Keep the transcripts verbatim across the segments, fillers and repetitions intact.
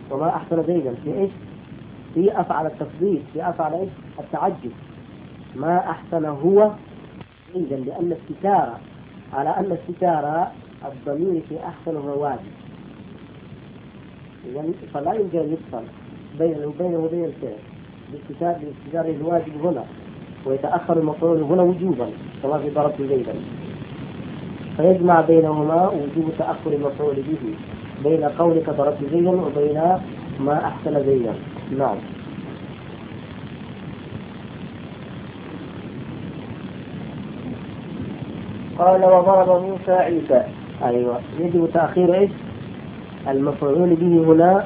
وما أحسن زيدا في إيش؟ في أفعل التفضيل، في أفعل إيش؟ التعجب. ما أحسن هو زيدا، لأن الستارة على أن الستارة الضمير في أحسن هو واجب، يعني فلا يمكن أن يفصل بينه وبينه وبين الفعل باستتار الواجب هنا، ويتأخر المفعول هنا وجوبا كما في ضربت زيدا، فيجمع بينهما وجوب تأخر المفعول به بين قولك ضربت زيدا وبين ما أحسن زيدا. نعم. قال وضرب موسى عيسى. أيوة، يجب تأخير إيش؟ المفعول به هنا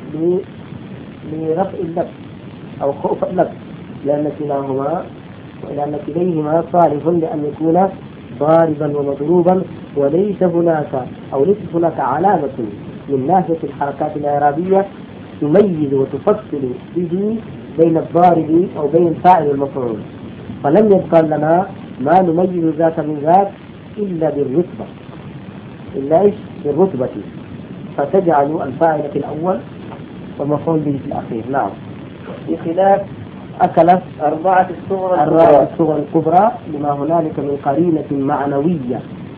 لرفع اللبس أو خوف اللبس، لأن كلاهما لأن كليهما صالح لأن يكون ضاربا ومضروبا، وليس هناك أو ليس هناك علامة من ناحية الحركات الإعرابية تميز وتفصل به بين الضارب أو بين الفاعل والمفعول، فلم يبقى لنا ما نميز ذاك من ذاك إلا بالرتبة، إلا إيش؟ بالرتبة، فتجعل الفاعل في الأول والمفعول به في الأخير. نعم. بخلاف أكلت أربعة الصغرى الرابعة الصغرى الكبرى لما هنالك من قرينة معنوية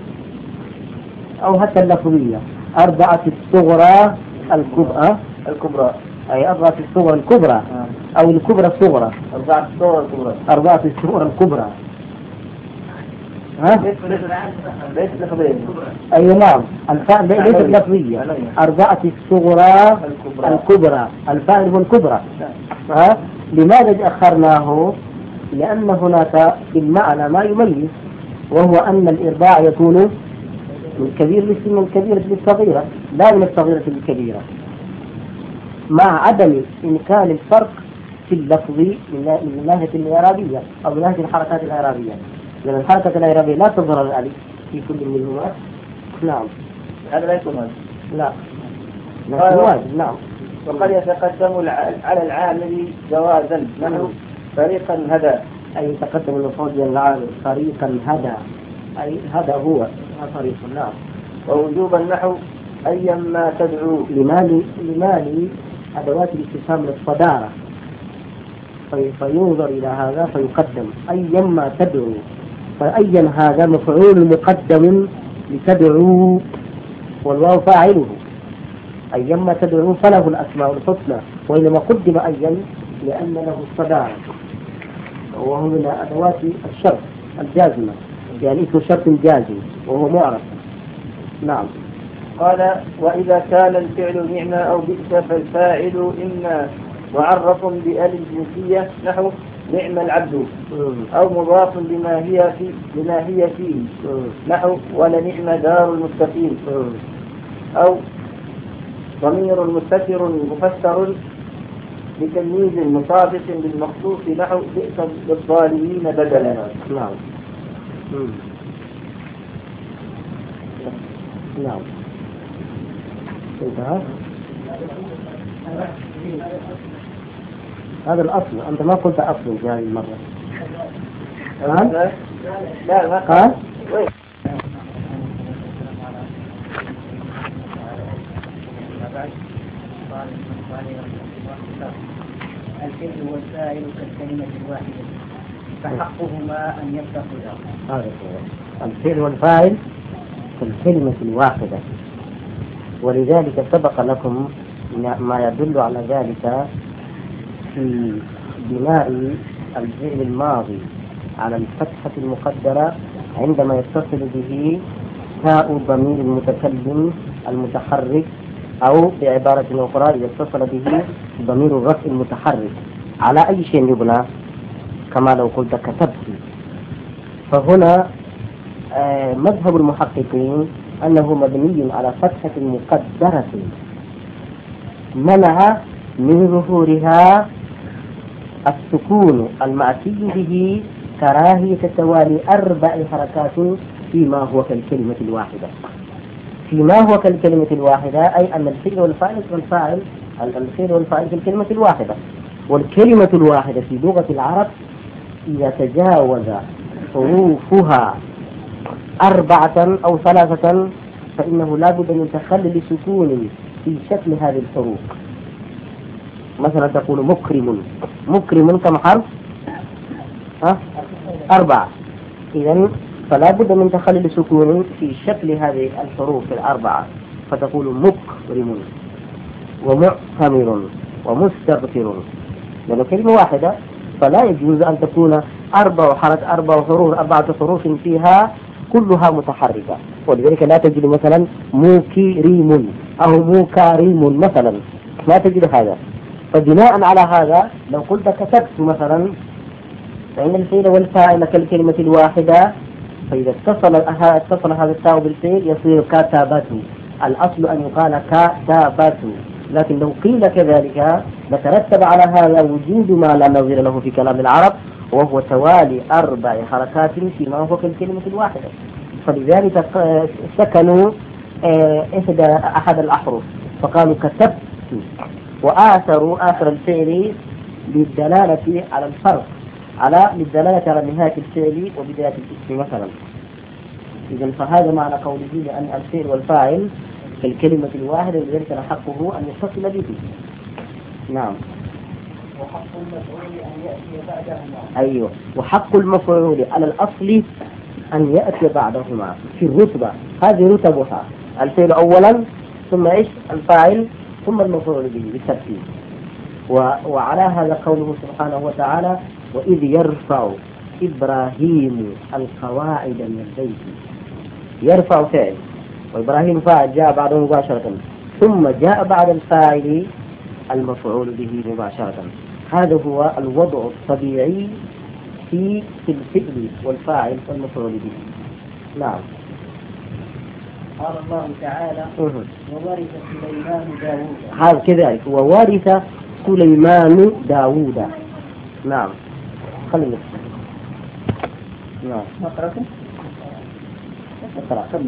أو حتى اللفظية. أربعة الصغرى الكبرى الكبرى أي أربعة الصغرى الكبرى أو الكبرى الصغرى. أربعة الصغرى الكبرى أربعة الصغرى الكبرى. ها؟ ليس لفظية. أي نعم، الفاعل ليس لفظية. أربعة الصغرى الكبرى، الفاعل هو الكبرى. ها؟ لماذا أخرناه؟ لأن هناك في المعنى ما يميز، وهو أن الإرباع يكون من كبير للسن، من كبيرة للصغيرة، لا من الصغيرة للكبيرة، مع عدم إمكان الفرق في اللفظ من ناحية الإعرابية أو من ناحية الحركات الإعرابية، لأن الحركة الإعرابية لا تظهر الألف في كل منهما. نعم. هذا لا يكون لا لا واجب. نعم. وقد يتقدم على العامل جوازا منه فريقا هدى، أي يتقدم المفعول للعامل فريقا هدى، أي هذا هو طريق. نعم. ووجوب النحو أيما تدعو لمالي لمالي أدوات الاستفهام للصدارة، في فينظر إلى هذا فيقدم أيما تدعو، فأيا هذا مفعول مقدم لتدعو والله فاعله، أيما تدعو فله الأسماء الحسنى، وإنما قدم أيا لأن له الصدارة، وهو من أدوات الشرط الجازمة، يعني اسم شرط جازم وهو معرف. نعم. قال وإذا كان الفعل نعمة أو بئس فالفاعل إما معرف بأل الجنسية نحو نعم العبد، أو مضاف لما هي في لما هي فيه نحو ولنعم دار المتقين، أو ضمير مستتر مفسر بتمييز مطابق للمخصوص نحو بئس للظالمين بدلا. نعم. نعم. انتهى. هذا الأصل، أنت ما قلت أصل في هذه المرة. قال؟ لا ما قال؟ الفعل والفاعل كالكلمة الواحدة فحقهما أن يتخذا. هذا هو الفعل والفاعل كالكلمة الواحدة، ولذلك سبق لكم ما يدل على ذلك في بناء الفعل الماضي على الفتحة المقدرة عندما يتصل به تاء ضمير المتكلم المتحرك، أو بعبارة أخرى إذا اتصل به ضمير الرفع المتحرك، على أي شيء يبنى؟ كما لو قلت كتبت. فهنا آه مذهب المحققين أنه مبني على فتحة مقدرة منع من ظهورها السكون المعتي به كراهية توالي أربع حركات فيما هو كالكلمة الواحدة. فيما هو كالكلمة الواحدة أي أن الفعل والفاعل والفاعل الفعل والفاعل في الكلمة الواحدة، والكلمة الواحدة في لغة العرب إذا تجاوز حروفها أربعة أو ثلاثة فإنه لا بد من تخلل سكون في شكل هذه الحروف، مثلا تقول مكرم. مكرم كم حرف؟ ها؟ أربعة. إذن فلا بد من تخلل سكون في شكل هذه الحروف الأربعة، فتقول مكرم ومعتمر ومستغفر، لأنه كلمة واحدة، فلا يجوز أن تكون أربع حرف أربع حروف أربعة حروف فيها كلها متحركة. ولذلك لا تجد مثلا موكريم أو موكاريم مثلا، لا تجد هذا. فبناء على هذا لو قلت كتبت مثلا، فإن الفعل والفاعل كالكلمة الواحدة، فإذا اتصل اتصل هذا التاء بالفعل يصير كتبت. الأصل أن يقال كتبت، لكن لو قيل كذلك لترتب على هذا وجود ما لا نظير له في كلام العرب، وهو توالي أربع حركات فيما هو كالكلمة الواحدة. فلذلك سكنوا إحدى أحد الأحرف فقالوا كتبت، وآثروا آخر الفعل للدلالة على الفرق، على للدلالة على نهاية الفعل وبداية الاسم مثلا. إذن فهذا معنى قوله لأن الفعل والفاعل كالكلمة الواحدة، لذلك حقه أن يتصل به. نعم. وحق المفعول أن يأتي بعدهما. أيوه، وحق المفعول على الأصل أن يأتي بعدهما في الرتبة. هذه رتبها، الفعل أولا ثم إيش الفاعل ثم المفعول به بالترتيب. وعلى هذا قوله سبحانه وتعالى وإذ يرفع إبراهيم القواعد من البيت. يرفع فعل وإبراهيم فاعل جاء بعده مباشرة، ثم جاء بعد الفاعل المفعول به مباشرة. هذا هو الوضع الطبيعي في الفعل والفاعل والمفعول به. نعم. قال الله تعالى وورث سليمان داوود. هذا كذلك وورث سليمان داوود. نعم. خلينا نعم نقرأ نقرأ كمل.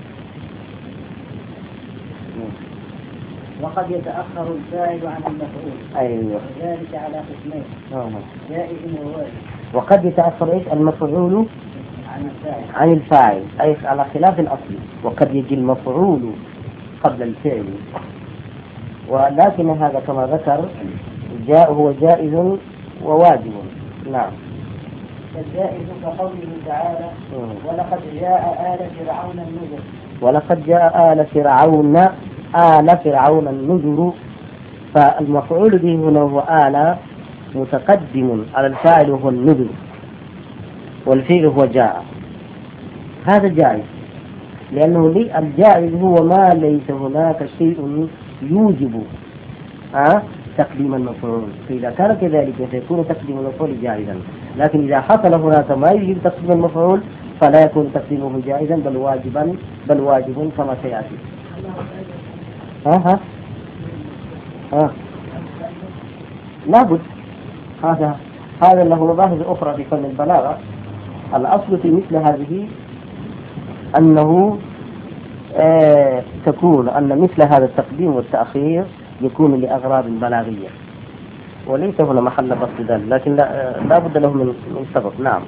وقد يتأخر الفاعل عن المفعول. أيوه. وذلك على قسمين. آه. جائز ووارد. وقد يتأخر إيش المفعول عن الفاعل. عن الفاعل، أي على خلاف الأصل. وقد يجي المفعول قبل الفعل، ولكن هذا كما ذكر جاء هو جائز وواجب. نعم. الجائز كقوله تعالى ولقد جاء آل فرعون النذر. ولقد جاء آل فرعون آل فرعون النذر. فالمفعول به هنا هو آل متقدم على الفاعل وهو النذر، والفعل هو جاء. هذا جائز، لأنه لي الجائز هو ما ليس هناك شيء يوجب أه؟ تقديم المفعول، فإذا كان كذلك سيكون تقديم المفعول جائزا. لكن إذا حصل هناك ما يجب تقديم المفعول فلا يكون تقديمه جائزا بل واجبا بل واجب كما سيأتي. ها ها ها لابد. هذا هذا له مباحث أخرى في فن البلاغة. الأصل في مثل هذه أنه آه تكون أن مثل هذا التقديم والتأخير يكون لأغراض بلاغية، وليس هنا محل بسط ذلك، لكن لا, لا بد له من من سبب. نعم.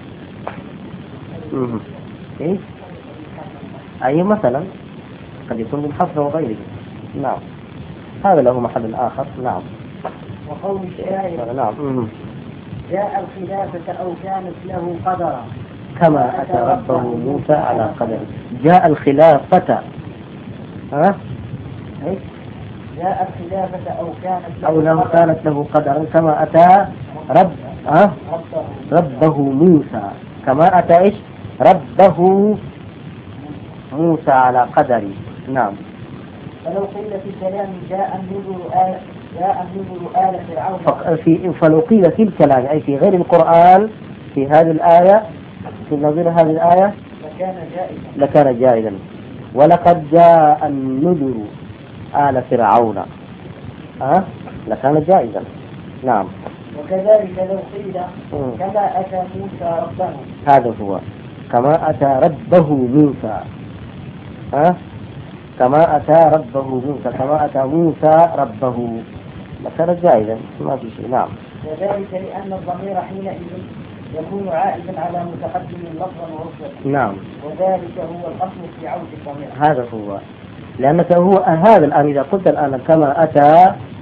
إيه؟ أي مثلا قد يكون بالحفظ وغيره. نعم. هذا له محل آخر. نعم. وقول الشاعر نعم. جاء الخلافة أو كانت له قدرا كما أتى ربه موسى على قدر. جاء الخلافة ها؟ إيه؟ جاء الخلافة أو كانت أو له كانت له قدرا كما أتى رب ها؟ ربه موسى. كما أتى إيش ربه موسى على قدر. نعم. فلو قيل في الكلام جاء النذر آل جاء النذر آل فرعون في فلو قيل في الكلام أي في غير القرآن في هذه الآية في نظير هذه الآية لكان جائزا لكان جائزا. ولقد جاء النذر آل فرعون أه؟ لكان جائزا. نعم. وكذلك لو قيل كما أتى موسى ربه. هذا هو كما أتى ربه موسى أه؟ كما أتى ربه موسى كما أتى موسى ربه لكان جائزا ما في شيء. نعم. وذلك لأن الضمير حينئذ يكون عائدا على متقدم لفظا ورتبة. نعم. وذلك هو الأصل في عود الضمير. هذا هو، لأنك هو هذا الآن إذا قلت الآن كما أتى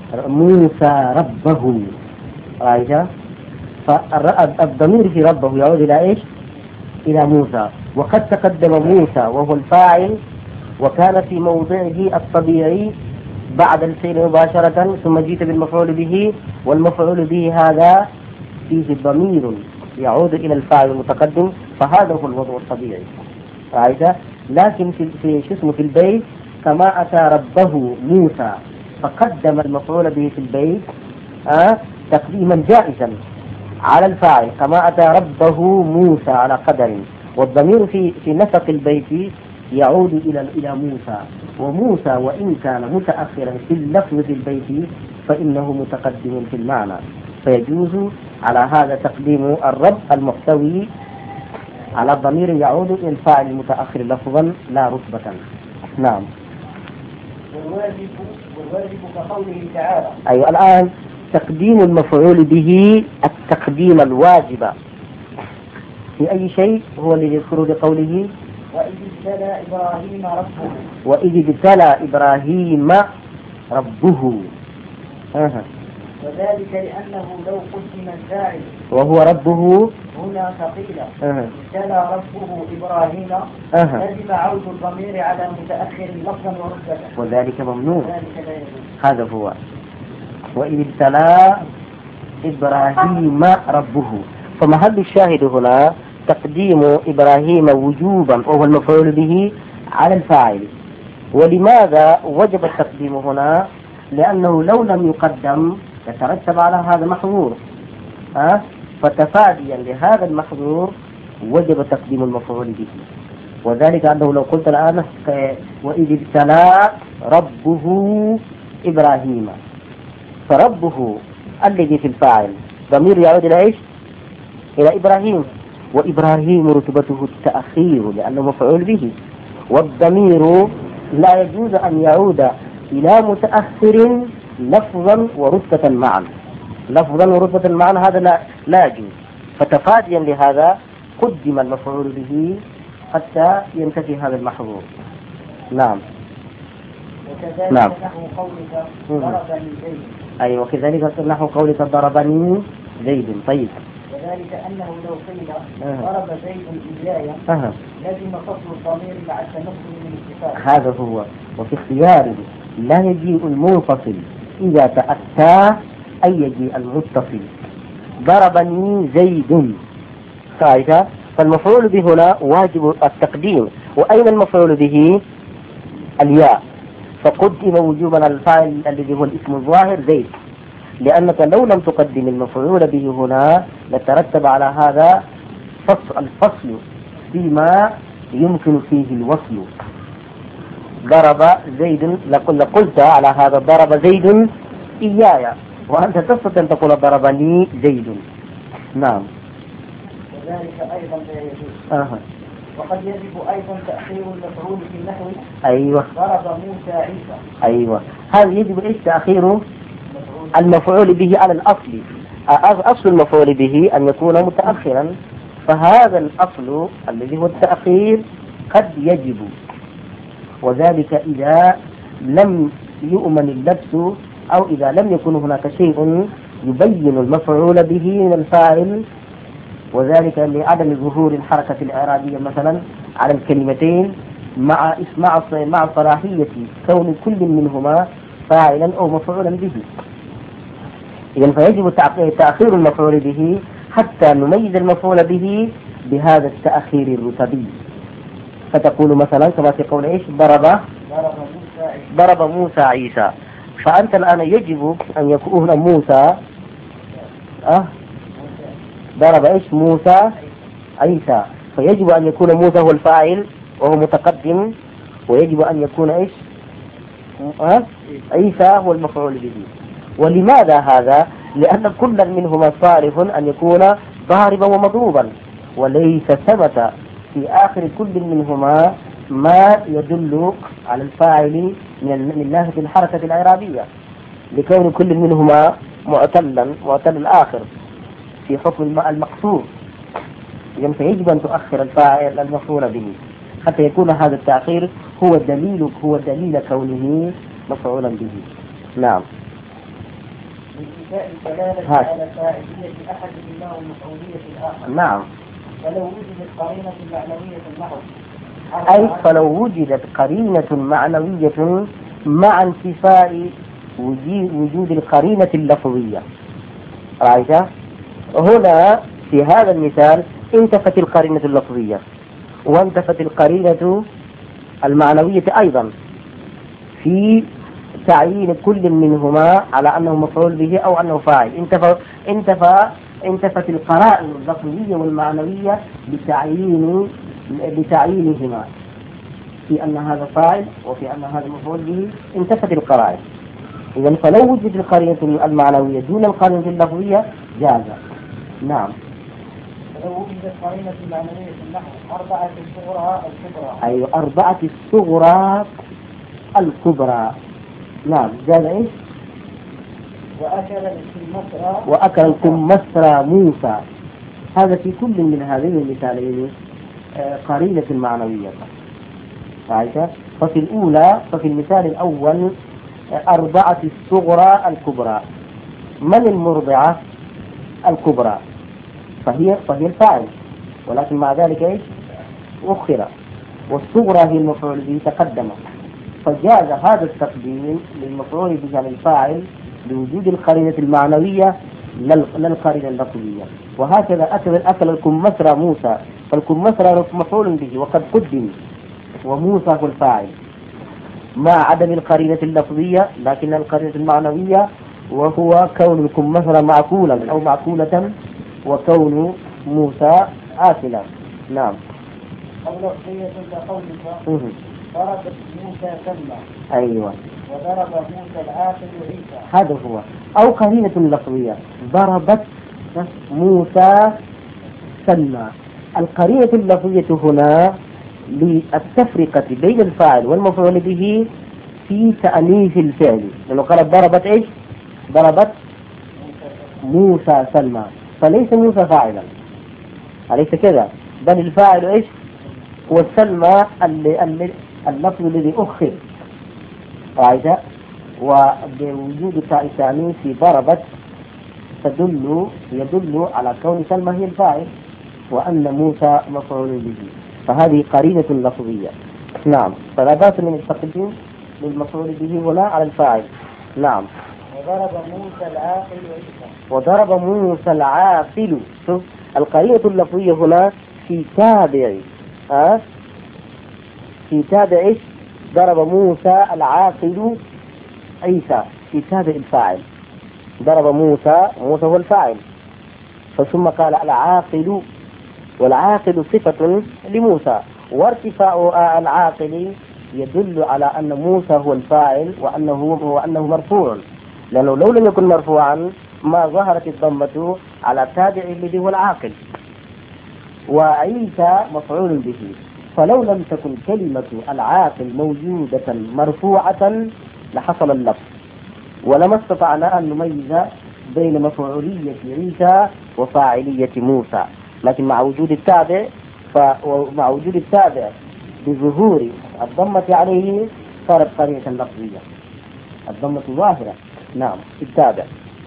موسى ربه، رأيت؟ فالضمير في ربه يعود إلى إيش؟ إلى موسى. وقد تقدم موسى وهو الفاعل وكان في موضعه الطبيعي بعد الفعل مباشرة، ثم جيت بالمفعول به، والمفعول به هذا فيه ضمير يعود إلى الفاعل المتقدم، فهذا هو الوضع الطبيعي. رأيت؟ لكن في في شو اسمه في البيت كما أتى ربه موسى فقدم المفعول به في البيت أه تقديما جائزا على الفاعل، كما أتى ربه موسى على قدر، والضمير في في نسق البيت يعود إلى إلى موسى، وموسى وإن كان متأخرا في اللفظ في البيت فإنه متقدم في المعنى، فيجوز على هذا تقديم الرب المحتوي على الضمير يعود إلى الفاعل المتأخر لفظا لا رتبة. نعم. والواجب والواجب كقوله تعالى. أيوة، الآن تقديم المفعول به التقديم الواجب في أي شيء هو الذي يذكره بقوله وإذ ابتلى إبراهيم ربه. وإذ ابتلى إبراهيم ربه. أه. وذلك لأنه لو قدم الفاعل وهو ربه هنا ثقيلا أه. ابتلى ربه إبراهيم أه. لزم عود الضمير على متأخر لفظا ورتبة، وذلك ممنوع. ذلك لا يجوز. هذا هو. وإذ ابتلى إبراهيم ربه، فمحل الشاهد هنا تقديم إبراهيم وجوبا وهو المفعول به على الفاعل. ولماذا وجب التقديم هنا؟ لأنه لو لم يقدم يترتب على هذا محظور، أه؟ فتفاديا لهذا المحظور وجب تقديم المفعول به. وذلك أنه لو قلت الآن وإذ ابتلى ربه إبراهيم، فربه الذي في الفاعل ضمير يعود إلى إيش؟ إلى إبراهيم، وإبراهيم رتبته التأخير لأنه مفعول به، والضمير لا يجوز أن يعود إلى متأخر لفظا ورتبة معا، لفظا ورتبة معا هذا لا, لا يجوز. فتفاديا لهذا قدم المفعول به حتى ينتفي هذا المحظور. نعم. وكذلك نعم. نحو قولك ضربني زيد. أي وكذلك نحو قولك ضربني زيد. طيب. وذلك أنه لو قيل أه. ضرب زيد إياي أه. لزم فصل الضمير مع التمكن من الاتصال. هذا هو. وفي اختياره لا يجيء المنفصل إذا تأتى أي يجيء المتصل. ضربني زيد، قاعدة. فالمفعول به هنا واجب التقديم. وأين المفعول به؟ الياء، فقدم وجوبا الفاعل الذي هو الاسم الظاهر زيد، لأنك لو لم تقدم المفعول به هنا لترتب على هذا فصل الفصل فيما يمكن فيه الوصل. ضرب زيد، لقلت على هذا ضرب زيد إياي، وأنت تستطيع أن تقول ضربني زيد. نعم. وذلك أيضا لا يجوز. آه. وقد يجب أيضا تأخير المفعول في النحو. أيوة. ضرب موسى عيسى. أيوة، هذا يجب إيش؟ تأخير المفعول به على الأصل. أصل المفعول به أن يكون متأخرا، فهذا الأصل الذي هو التأخير قد يجب، وذلك إذا لم يؤمن اللبس أو إذا لم يكن هناك شيء يبين المفعول به من الفاعل، وذلك لعدم ظهور الحركة الإعرابية مثلا على الكلمتين مع مع مع صلاحية كون كل منهما فاعلا أو مفعولا به. إذن فيجب تأخير المفعول به حتى نميز المفعول به بهذا التأخير الرتبي. فتقول مثلا كما في قول إيش؟ ضرب ضرب موسى عيسى، فأنت الآن يجب أن يكون موسى أه ضرب إيش؟ موسى عيسى، فيجب أن يكون موسى هو الفاعل وهو متقدم، ويجب أن يكون إيش؟ أه؟ عيسى هو المفعول به. ولماذا هذا؟ لأن كل منهما صالح أن يكون ضاربا ومضروبا، وليس ثبت في آخر كل منهما ما يدل على الفاعل من ناحية الحركة الإعرابية، لكون كل منهما معتلا معتل الآخر في حكم المقصور. إذن فيجب أن تؤخر الفاعل المفعول به حتى يكون هذا التأخير هو دليل هو دليل كونه مفعولا به. نعم. انتفاء الدلالة على فاعلية أحد منه ومفعولية الآخر. نعم. فلو وجدت قرينة معنوية النحو أي فلو وجدت قرينة معنوية مع انتفاء وجود القرينة اللفظية. رأيت؟ هنا في هذا المثال انتفت القرينة اللفظية وانتفت القرينة المعنوية أيضا في تعيين كل منهما على أنه مفعول به أو أنه فاعل. انتفى انتفى انتفت القرائن اللفظية والمعنوية بتعيين بتعيينهما في أن هذا فاعل وفي أن هذا مفعول به. انتفت القرائن. إذا فلو وجدت القرينة المعنوية دون القرينة اللفظية جاز. نعم. فلو وجدت قرينة معنوية في النحو أربعة الصغرى الكبرى. أيوة أربعة الصغرى الكبرى. نعم جاز إيش؟ وأكل الكمثرى وأكل الكمثرى موسى. هذا في كل من هذين المثالين قرينة معنوية. رأيت؟ ففي الأولى ففي المثال الأول أربعة الصغرى الكبرى. من المرضعة الكبرى؟ فهي فهي الفاعل، ولكن مع ذلك إيش؟ أخر، والصغرى هي المفعول به تقدم، فجاز هذا التقديم للمفعول به على الفاعل لوجود القرينة المعنوية للقرينة اللفظية. وهكذا أكل أكل الكمثرى موسى، فالكمثرى مفعول به وقد قدم وموسى هو الفاعل مع عدم القرينة اللفظية، لكن القرينة المعنوية وهو كون الكمثرى معقولا أو معقولة وكون موسى آكلا. نعم. أو لفظية كقولك ضربت موسى سلمى. أيوة. وضرب موسى العاقل عيسى. هذا هو. أو قرينة لفظية ضربت موسى سلمى. القرينة اللفظية هنا للتفرقة بين الفاعل والمفعول به في تأنيث الفعل، لأنه قال ضربت إيش؟ ضربت موسى سلمى، فليس موسى فاعلا، أليس كذا؟ بل الفاعل إيش؟ هو سلمى اللفظ الذي أخر. رأيت؟ وبوجود تاء التأنيث في ضربت تدل يدل على كون سلمى هي الفاعل وأن موسى مفعول به، فهذه قرينة لفظية. نعم. فلا بأس من التقديم للمفعول به هنا على الفاعل. نعم. وضرب موسى العاقل عيسى. وضرب موسى العاقل. شوف القرينة اللفظية هنا في تابع ها في تابع إيش؟ ضرب موسى العاقل عيسى في تابع الفاعل. ضرب موسى موسى هو الفاعل، فثم قال العاقل، والعاقل صفة لموسى، وارتفاع العاقل يدل على أن موسى هو الفاعل وأنه وأنه مرفوع، لأنه لو لم يكن مرفوعا ما ظهرت الضمة على التابع الذي هو العاقل. وعيسى مفعول به، فلو لم تكن كلمة العاقل موجودة مرفوعة لحصل اللفظ، ولما استطعنا أن نميز بين مفعولية عيسى وفاعلية موسى، لكن مع وجود التابع فمع وجود التابع بظهور الضمة عليه صارت قرينة لفظية، الضمة ظاهرة. نعم في التابع.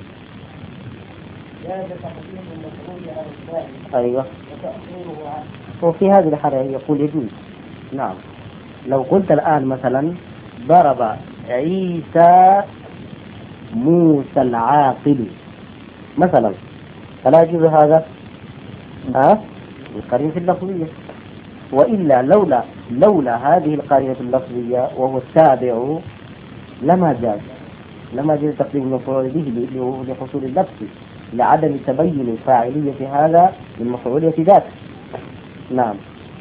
أيوة. وفي هذه الحالة يقول يجوز. نعم. لو قلت الآن مثلا ضرب عيسى موسى العاقل مثلا، فلا يجوز هذا ها القرينة اللفظية. وإلا لولا لولا هذه القرينة اللفظية وهو التابع لما جاز لما جاز تقديم المفعول به لحصول اللبس لعدم تبين فاعلية هذا للمفعولية ذاته. نعم.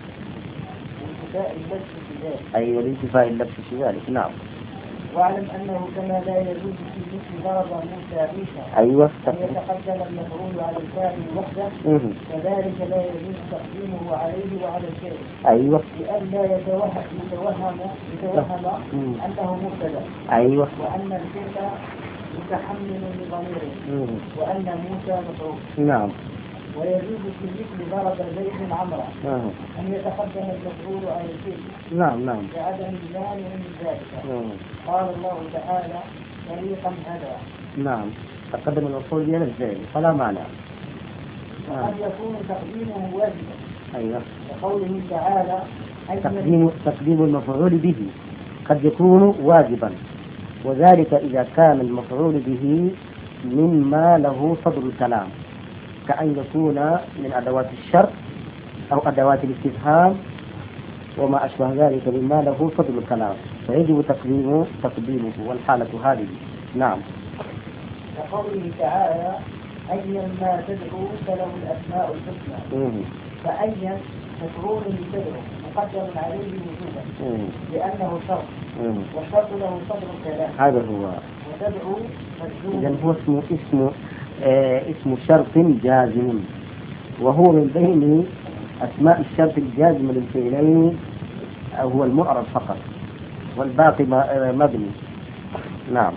أيوة لانتفاء اللبس في ذلك. نعم. واعلم أنه كما لا يجوز في مثل ضرب موسى عيسى أيوة أن يتقدم المفعول على الفاعل وحده، كذلك لا يجوز تقديمه عليه وعلى الفعل. أيوة. لئلا يتوهم يتوهم يتوهم أنه مبتدأ. أيوة. وأن الفعل متحمل لضميره وأن موسى مفعول. نعم. ويجوز في مثل ضرب زيد عمرا آه. أن يتقدم المفعول على الفعل. نعم نعم. لعدم المانع من ذلك. آه. قال الله تعالى فريقا هدى. نعم. تقدم المفعول به الفعل فلا معنى. وقد يكون تقديمه واجبا. أيوة. وقوله تعالى تقديم تقديم المفعول به قد يكون واجبا، وذلك إذا كان المفعول به مما له صدر الكلام، كأن يكون من أدوات الشرط أو أدوات الاستفهام وما أشبه ذلك مما له صدر الكلام، فيجب تقديمه تقديمه والحالة هذه. نعم. وقوله تعالى أيا ما تدعو فله الأسماء الحسنى. فأيا مفعول لتدعو مقدم عليه وجوبا لأنه شرط، والشرط له صدر الكلام. هذا هو. وتدعو مجزوم. إذن هو اسمه اسمه آه اسم شرط جازم، وهو من بين أسماء الشرط الجازم للفعلين هو المعرب فقط، والباقي مبني. نعم.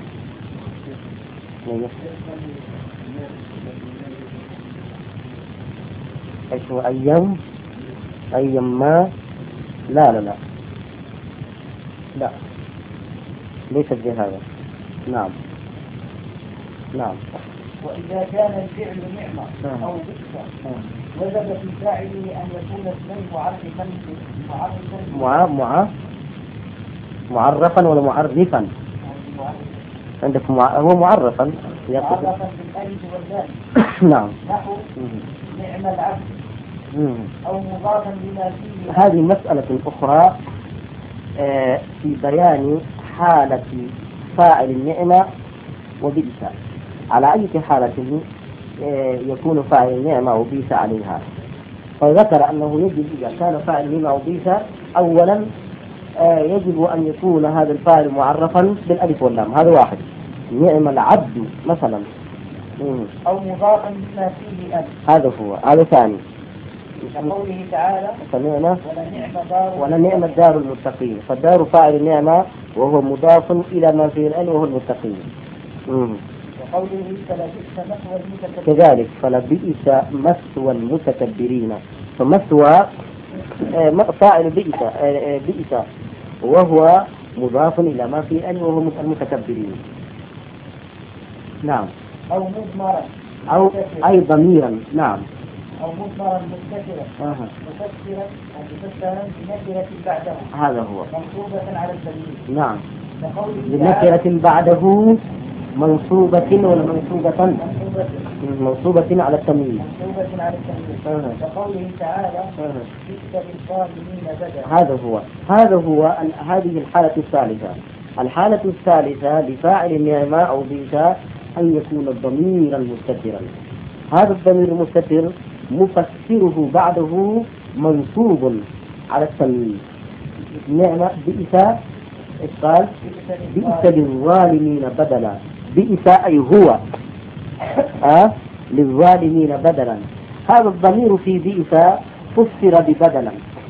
ايش هو أيام؟ أيام ما؟ لا لا لا لا ليست بهذا. نعم. نعم. وإذا كان الفعل نعمة أو بئس وجب في فاعله أن يكون اسمين معرفا معرفا مع مع معرفا ولا معرفا؟ عندك مع... هو معرفا معرفا بالألف واللام. نعم. نحو نعم العبد أو مضافا بما فيه. هذه مسألة أخرى آه في بيان حالة فاعل النعمة وبئس. على أي حالة آه يكون فاعل النعمة وبئس عليها، فذكر أنه يجب إذا كان فاعل النعمة وبئس أولا آه يجب أن يكون هذا الفاعل معرفا بالألف واللام، هذا واحد. نعم العبد مثلا أو مضافا بما فيه ألف، هذا هو. هذا ثاني. كقوله تعالى سمعنا ولنعم دار ولنعم الدار المتقين، فالدار فاعل النعمة وهو مضاف إلى ما فيه الألف وهو المتقين. وقوله فلبئس مثوى المتكبرين، كذلك فلبئس مثوى المتكبرين، فمثوى فاعل بئس بئس وهو مضاف إلى ما فيه الألف وهو المتكبرين. نعم. أو مضمرا أو أي ضميرا. نعم. أو مضمرا مستترا آه. مفسرا مفسرا بنكرة بعده، هذا هو. منصوبة على الضمير. نعم. كقوله بنكرة بعده منصوبة ولا منصوبة؟ منصوبة منصوبة على التمييز. منصوبة على التمييز. آه. كقوله تعالى آه. بئس للظالمين بدلا. هذا هو. هذا هو ال- هذه الحالة الثالثة. الحالة الثالثة لفاعل النعمة أو بئس أن يكون ضميرا مستترا. هذا الضمير المستتر مفسره بعده منصوب على التمييز. نعمة بئس قال بئس للظالمين بدلا. بئس أي هو أه؟ للظالمين بدلا. هذا الضمير في بئس فسر ببدلا،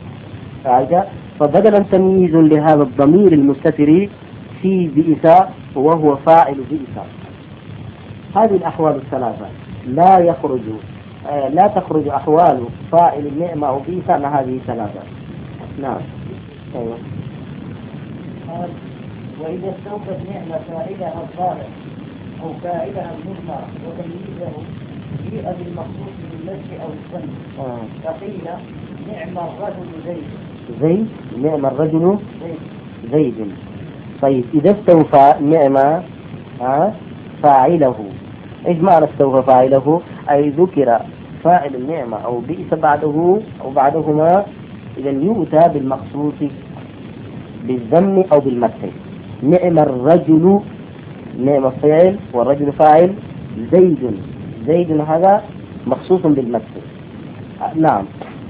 فبدلا تمييز لهذا الضمير المستتر في بئس وهو فاعل بئس. هذه الأحوال الثلاثة لا يخرج آه لا تخرج أحوال فاعل النعمة أو بئس عن هذه الثلاثة. نعم. أيوة. قال وإذا استوفت نعمة فاعلها الظالم أو فاعلها المضمر وتمييزه جيء بالمخصوص بالنسب أو الظن. آه. فقيل نعم الرجل زيد. زيد. نعم الرجل زيد. زيد. طيب إذا استوفى نعمة آه فاعله، إيش معنى استوفى فاعله؟ أي ذكر فاعل النعمة أو بئس بعده أو بعدهما، إذا يؤتى بالمخصوص بالذم أو بالمثل. نعم الرجل، نعم فاعل والرجل فاعل، زيد زيد هذا مخصوص بالمثل. نعم.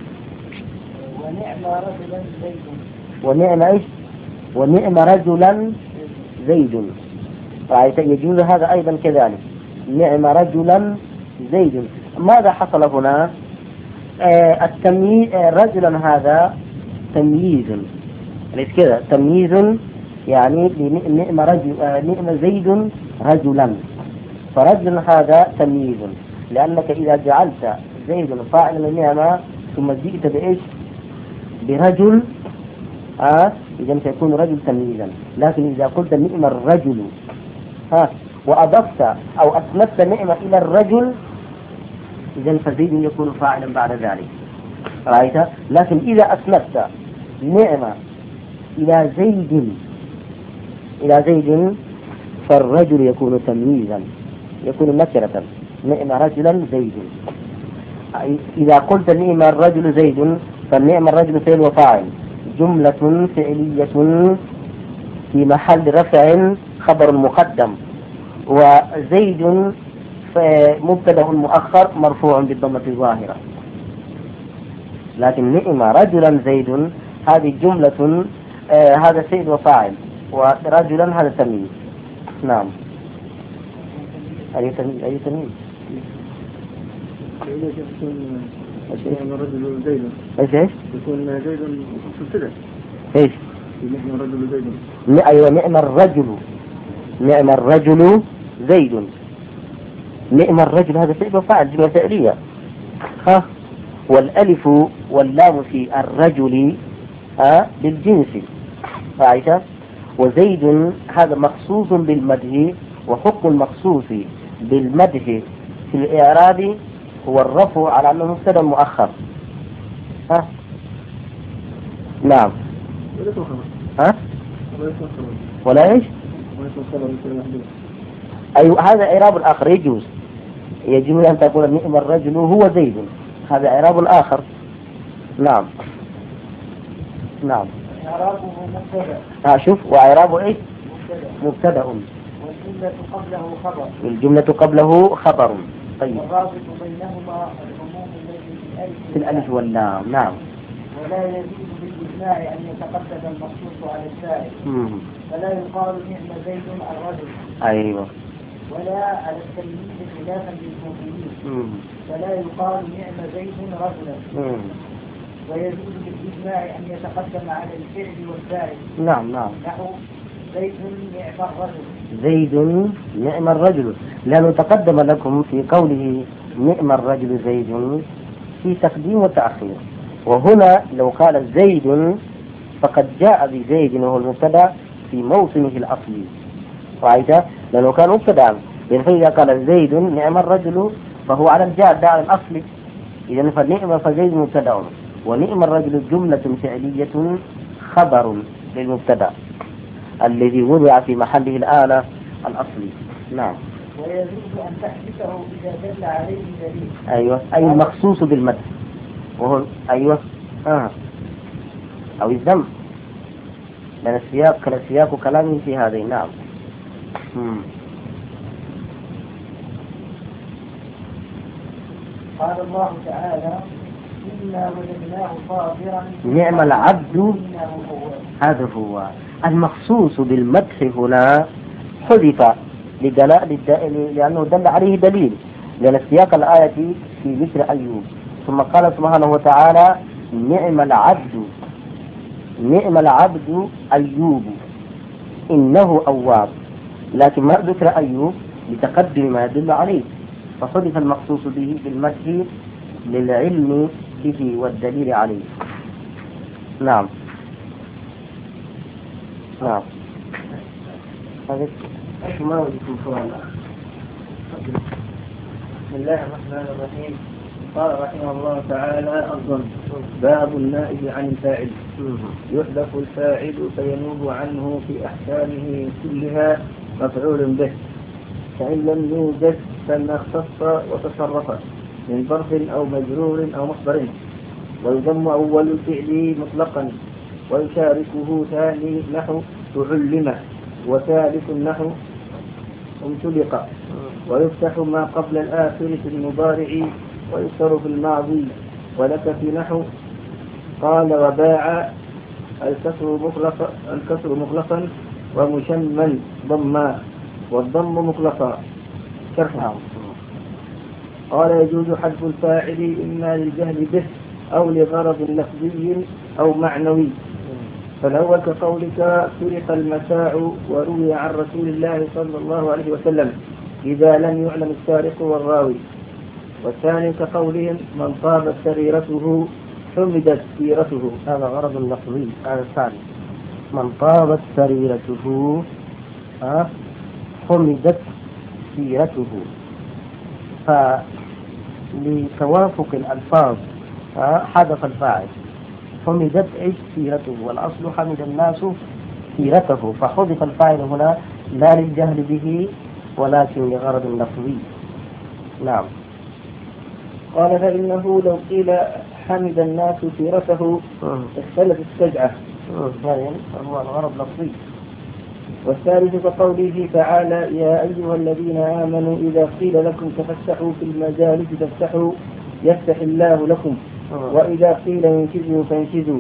ونعم رجلا زيد. ونعم إيش؟ ونعم رجلا زيد. يجوز هذا أيضا كذلك. نعم رجلا زيد. ماذا حصل هنا؟ آه التمييز آه رجلا هذا تمييز، ليس كذا تمييز، يعني نعم رجل آه نعم زيد رجلا، فرجل هذا تمييز، لأنك إذا جعلت زيد فاعل النعمة ثم جئت بإيش؟ برجل آه إذا سيكون رجل تمييزا. لكن إذا قلت نعم الرجل ها وأضفت أو أسندت نعمة إلى الرجل إذا فزيد يكون فاعلا بعد ذلك، رأيت؟ لكن إذا أسندت نعمة إلى زيد إلى زيد فالرجل يكون تمييزا، يكون نكرة، نعم رجلا زيد. إذا قلت نعم الرجل زيد فالنعم الرجل فعل وفاعل، جملة فعلية في محل رفع خبر مقدم، وزيد مبتدأ مؤخر مرفوع بالضمة الظاهرة. لكن نعم رجلا زيد هذه جملة، آه هذا فعل وفاعل، ورجلا هذا تمييز. نعم. أي تمييز؟ أي تمييز؟ يكون الرجل زيد. ايش ايش؟ يكون زيد مبتدأ. ايش؟ نعم الرجل زيد. أيوة نعم الرجل، نعم الرجل زيد. نعم الرجل هذا فعل وفاعل، جملة فعلية. ها، والألف واللام في الرجل ها بالجنس، عائشة. وزيد هذا مخصوص بالمدح، وحكم المخصوص بالمدح في الإعراب هو الرفع على أنه مبتدأ مؤخر. ها نعم. ها ولا ايش؟ أيوة هذا إعراب آخر يجوز، يجوز أن تقول نعم الرجل هو زيد، هذا إعراب آخر. نعم نعم. إعرابه مبتدأ. ها شوف، وإعرابه إيش؟ مبتدأ. والجملة قبله خبر. الجملة قبله خبر. طيب. والرابط بينهما العموم الذي في الألف واللام. نعم. ولا يجوز بالإجماع أن يتقدم المخصوص على الفاعل. فلا يقال نعم زيد الرجل. أيوه. ولا على التلميذ خلافا للكوفيين. فلا يقال نعم زيد رجلا. ويجوز بالإجماع أن يتقدم على الفعل والفاعل. نعم نعم. نحو زيد نعم الرجل. زيد نعم الرجل، لأنه تقدم لكم في قوله نعم الرجل زيد في تقديم وتأخير. وهنا لو قال زيد فقد جاء بزيد وهو المبتدأ في موطنه الأصلي، رأيت؟ لأنه كان مبتدأ، يعني فإذا قال زيد نعم الرجل فهو على الجاد على الأصل. إذا فنعم فزيد مبتدأ، ونعم الرجل جملة فعلية خبر للمبتدأ الذي وضع في محله الآلة الأصلي. نعم. ويجوز أن تحدثه إذا دل عليه دليل. أيوة، أي المخصوص بالمدح وهو أيوة آه. أو الذم، لأن السياق سياق كلامه في هذه. نعم. مم. قال الله تعالى إنا وجدناه صابرا نعم العبد. هذا هو المخصوص بالمدح هنا، حذف لأنه دل عليه دليل، لأن سياق الآية في ذكر أيوب. ثم قال سبحانه وتعالى نعم العبد، نعم العبد أيوب إنه أواب، لكن ما ذكر أيوب لتقدم ما يدل عليه، فحذف المخصوص به بالمدح للعلم به والدليل عليه. نعم نعم. ما وجدكم سؤال؟ بسم الله الرحمن الرحيم. قال رحمه الله تعالى الظن. باب النائب عن الفاعل. يحذف الفاعل فينوب عنه في أحكامه كلها مفعول به، فإن لم يوجد فما اختص وتصرف من ظرف أو مجرور أو مصدر. ويضم أول الفعل مطلقا، ويشاركه ثاني نحو تعلم، وثالث نحو امتلق. ويفتح ما قبل الآخر في المضارع، ويكسر في الماضي. ولك في نحو قال وباع الكسر مخلصا الكسر مخلصا ومشمل ضما، والضم مخلصا شرحا. قال يجوز حذف الفاعل إما للجهل به أو لغرض لفظي أو معنوي. فالأول كقولك سرق المتاع وروي عن رسول الله صلى الله عليه وسلم إذا لم يعلم السارق والراوي. والثاني كقولهم من طابت سريرته حمدت سيرته، هذا غرض لفظي. هذا الثاني من طابت سريرته حمدت سيرته، فلتوافق الألفاظ حذف الفاعل، حمدت إيش سيرته، والأصل حمد الناس سيرته، فحذف الفاعل هنا لا للجهل به ولكن لغرض لفظي. نعم. قال فإنه لو قيل حمد الناس سيرته اختلت السجعة، هو الغرض لفظي. والثالث كقوله تعالى يا أيها الذين آمنوا إذا قيل لكم تفسحوا في المجالس تفسحوا يفتح الله لكم، وإذا قيل انشزوا فانشزوا.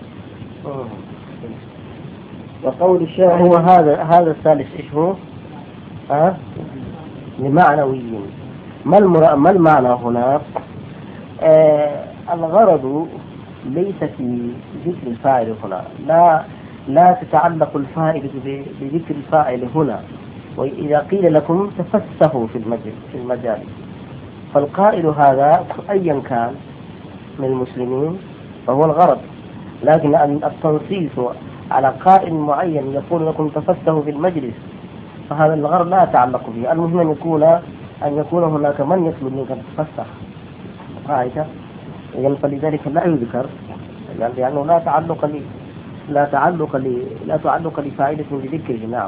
وقول الشاعر هو هذا هذا الثالث ايش هو؟ ها؟ لمعنويين. ما المرا... ما المعنى هنا؟ آه الغرض ليس في ذكر الفاعل هنا، لا لا تتعلق الفائدة بذكر الفاعل هنا. وإذا قيل لكم تفسحوا في المجلس في المجالس، فالقائل هذا أيا كان من المسلمين فهو الغرض، لكن التنصيص على قائل معين يقول لكم تفسحوا في المجلس فهذا الغرض لا يتعلق به. المهم أن يكون أن يكون هناك من يطلب منك أن تتفسح قاعدة، فلذلك لا يذكر لأنه لا تعلق لي لا تعلق لي لا تعلق لفائدة بذكره. نعم.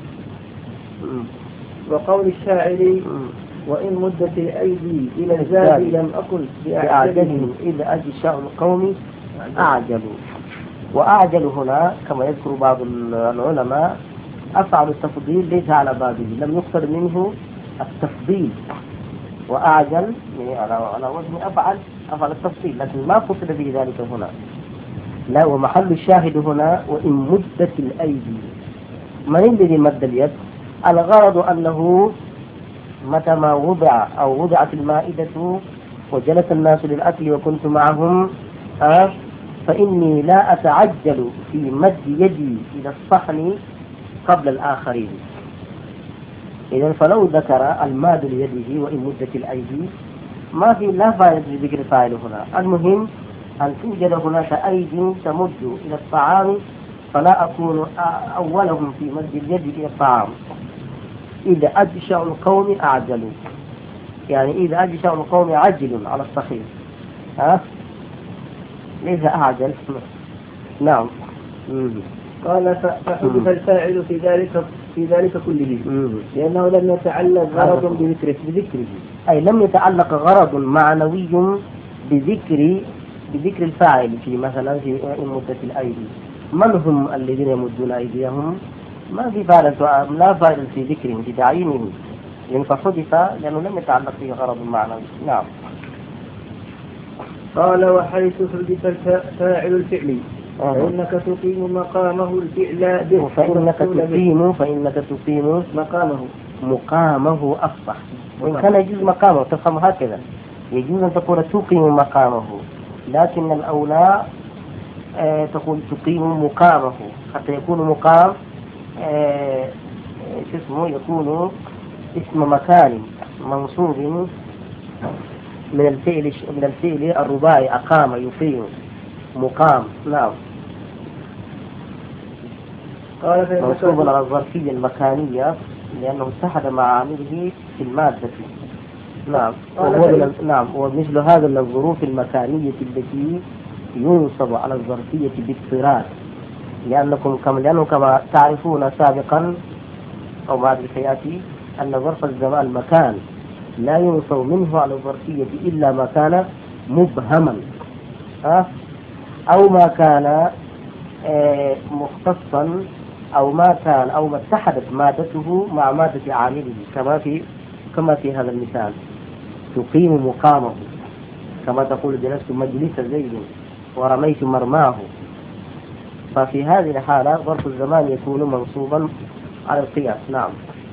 وقول الشاعر وإن مدت الأيدي إلى الزاد لم أكن بأعجلهم إذا أجشاء القوم أعجلوا. وأعجل هنا كما يذكر بعض العلماء أفعل التفضيل ليس على بابه، لم يقصد منه التفضيل، وأعجل على وزن أفعل أفعل التفضيل، لكن ما قصد به ذلك هنا. لا، ومحل الشاهد هنا وإن مدت الأيدي. من الذي مد اليد؟ الغرض أنه متى ما وضع أو وضعت المائدة وجلس الناس للأكل وكنت معهم أه فإني لا أتعجل في مد يدي إلى الصحن قبل الآخرين. إذا فلو ذكر الماد ليده وإن مدت الأيدي ما في لا فائدة لذكر فاعل هنا. المهم أن توجد هناك أيدي تمد إلى الطعام فلا أكون أولهم في مد اليد إلى الطعام. إذا أجشأ القوم أعجلوا، يعني إذا أجشأ القوم عجل على الصحيح، ها ليس أعجل. نعم. قال فحذف الفاعل في ذلك في ذلك كله لأنه لم يتعلق غرض بذكره بذكره أي لم يتعلق غرض معنوي بذكر بذكر الفاعل في مثلا في مدة الأيدي. من هم الذين يمدون أيديهم؟ ما في فائدة، لا فائدة في ذكرهم في تعيينهم، لأن فحذف لأنه لم يتعلق فيه غرض معنوي. نعم. قال وحيث حذف الفاعل الفعلي فإنك تقيم مقامه الفعل به، فإنك تقيم فإنك تقيم مقامه مقامه أفصح. وإن كان يجوز مقامه تفهم هكذا، يجوز أن تقول تقيم مقامه، لكن الأولى آه تقول تقيم مقامه حتى يكون مقام آه اسمه يكون اسم مكان منصوب من الفعل من الفعل الرباعي أقام يقيم مقام. نعم. قال منصوب على الظرفية المكانية لأنه اتحد مع عامله في المادة. نعم. وهو نعم ومثل هذا من الظروف المكانية التي ينصب على الظرفية باضطراد، لأنكم كما لأنه كما تعرفون سابقا أو بعد سيأتي أن ظرف الزمان المكان لا ينصب منه على الظرفية إلا ما كان مبهما أه؟ أو ما كان آه مختصا أو ما كان أو ما اتحدت مادته مع مادة عامله كما في كما في هذا المثال تقيم مقامه، كما تقول جلست مجلس زيد ورميت مرماه. ففي هذه الحالة ظرف الزمان يكون منصوبا على القياس. نعم.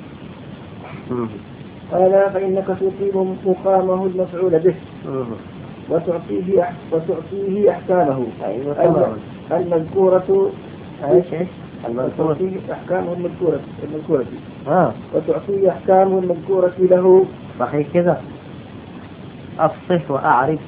قال فإنك تقيم مقامه المفعول به وتعطيه وتعطيه أحكامه المذكورة المذكورة أحكامه المذكورة المذكورة آه. وتعطيه أحكامه المذكورة له. صحيح كذا. أفصح وأعرف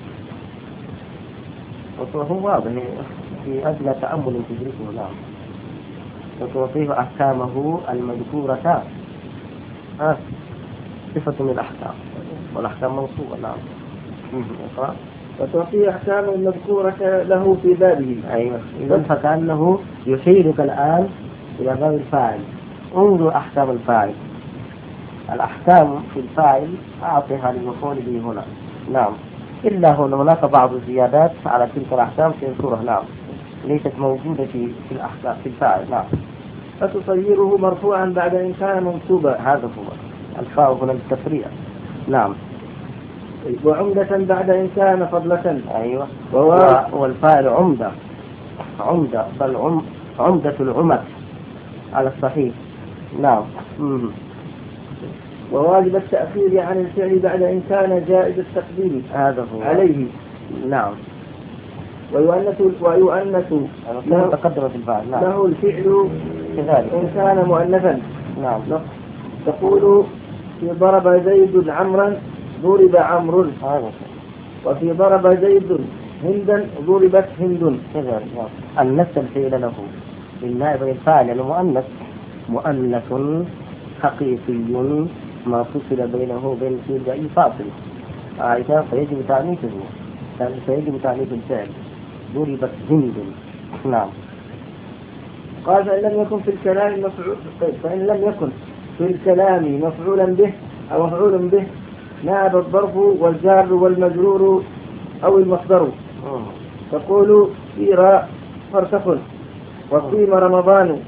وهو واضح في أدنى تأمل تدركه. نعم. وتعطيه أحكامه المذكورة. آه. صفة من الأحكام، والأحكام منصوبة. نعم. اقرأ. وتعطيه أحكام مذكورة له في بابه. أيوة. إذا فكأنه يشيرك الآن إلى باب الفاعل. انظر أحكام الفاعل. الأحكام في الفاعل أعطيها للمفعول به هنا. نعم. إلا هنا هناك بعض الزيادات على تلك الأحكام في الصورة. نعم. ليست موجودة في في الأحكام في الفاعل. نعم. فتصيره مرفوعا بعد إن كان منصوبا. هذا هو الفاء هنا للتفريع. نعم. وعمدة بعد إن كان فضلة. أيوة. وهو والفاعل عمدة عمدة بل عم عمدة العمد على الصحيح. نعم. مم. وواجب التأخير عن الفعل بعد إن كان جائز التقديم هذا هو عليه. نعم. ويؤنث ويؤنث له تقدم في الفاعل. نعم. له الفعل كذلك إن كان مؤنثا. نعم. تقول في ضرب زيد عمرا ضرب عمرو. هذا. وفي ضرب زيد هندا ضربت هند. كذلك. أنث الفعل له للنائب الفاعل المؤنث مؤنث حقيقي ما فصل بينه وبين الفعل بأي فاصل. عائشة فيجب تعنيفه فيجب تعنيف الفعل. ضربت هند. نعم. قال فإن لم يكن في الكلام مفعول فإن لم يكن في الكلام مفعولا به أو مفعول به نائب الظرف والجار والمجرور أو المصدر. تقول سير فارتقل وصيم رمضان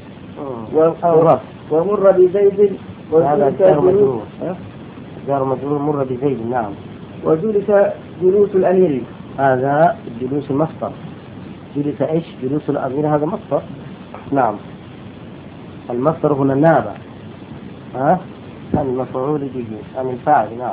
ومر بزيد هذا جار مجرور. جار مجرور مر بزيد. نعم. وجلس جلوس الأمير. هذا جلوس المصدر. جلس إيش؟ جلوس الأمير. هذا مصدر. نعم. المصدر هنا نابع ها المفعول به عن الفاعل. نعم.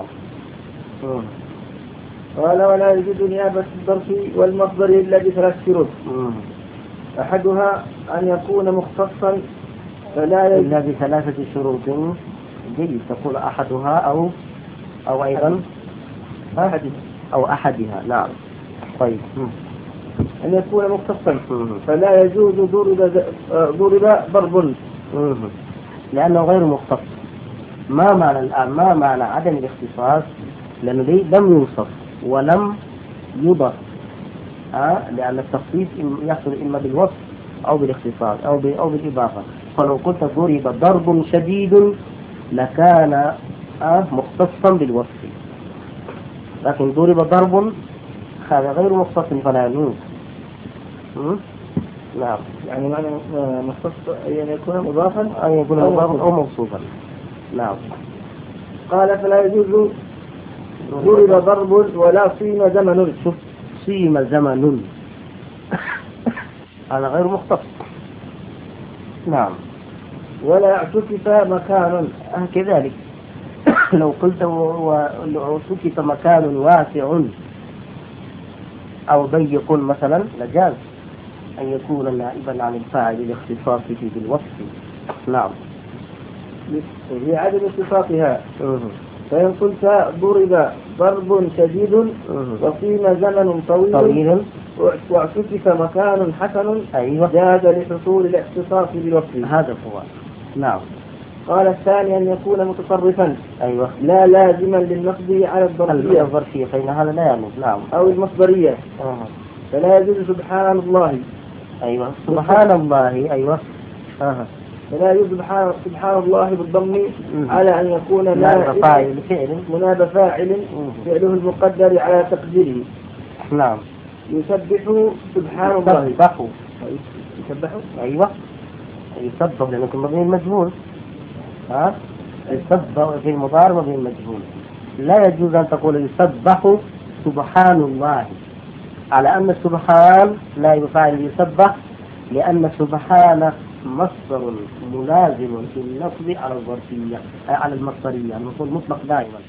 قال ولا يجوز نيابة الظرف والمصدر إلا بثلاث شروط. أحدها أن يكون مختصا فلا يجوز إلا بثلاثة شروط. جيد. تقول أحدها أو أو أيضا أحدها أو أحدها. نعم. طيب. أن يكون مختصا فلا يجوز ضرب ضرب ضرب لأنه غير مختص. ما معنى الآن ما معنى عدم الاختصاص؟ لأنه لم يوصف ولم يضف. أه؟ لأن التخصيص يحصل إما بالوصف أو بالاختصاص أو أو بالإضافة. فلو قلت ضرب ضرب شديد لكان أه مختصا بالوصف، لكن ضرب ضرب هذا غير مختص فلا يجوز. نعم. يعني معنى مختص أن يكون مضافا أن يكون مضافا أو موصوفا. نعم. قال فلا يجوز ضرب ضرب ولا صيم زمن. شوف صيم زمن هذا غير مختص. نعم. ولا اعتكف مكان. أه كذلك. لو قلت واعتكف مكان واسع أو ضيق مثلا لجاز أن يكون نائبا عن الفاعل لاختصاصه بالوصف. نعم. لعدم اتفاقها. فإن قلت ضرب ضرب شديد وصيم زمن طويل, طويل واعتكف مكان حسن. أيوة. جاز لحصول الاختصاص بالوصف. هذا هو. نعم. قال الثاني أن يكون متصرفا. أيوة. لا لازما للنصب على الظرفية الظرفية فإن هذا لا يعمل. نعم. أو المصدرية. أه. فلا يجوز سبحان الله. أيوة. سبحان الله. أيوة. أه. فلا يجوز سبحان, سبحان الله بالضم على أن يكون مناب فاعل فعل مناب فاعل فعله المقدر على تقديره. نعم. يسبح سبحان الله. يسبح. يسبح. أيوة. يسبح لأنه مبني المجهول. ها يسبح في المضارع مبني المجهول. لا يجوز أن تقول يسبح سبحان الله على أن السبحان لا يفعل يسبح، لأن سبحان مصدر ملازم في النصب على الظرفية على المصدرية المفعول مطلق دائما.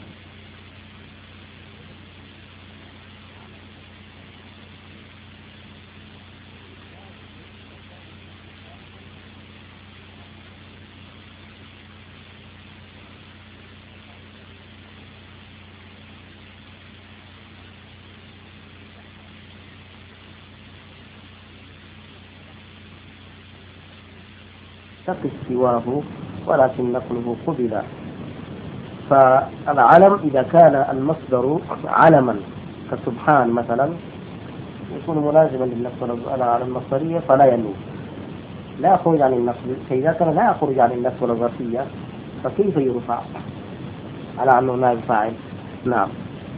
تقف سواه ولكن نقله قبل. فالعلم إذا كان المصدر علما كسبحان مثلا يكون ملازما للنصب على المصدرية فلا ينوب، لا يخرج عن النصب. فإذا كان لا يخرج عن النصب والظرفية فكيف يرفع على أنه نائب فاعل؟ نعم.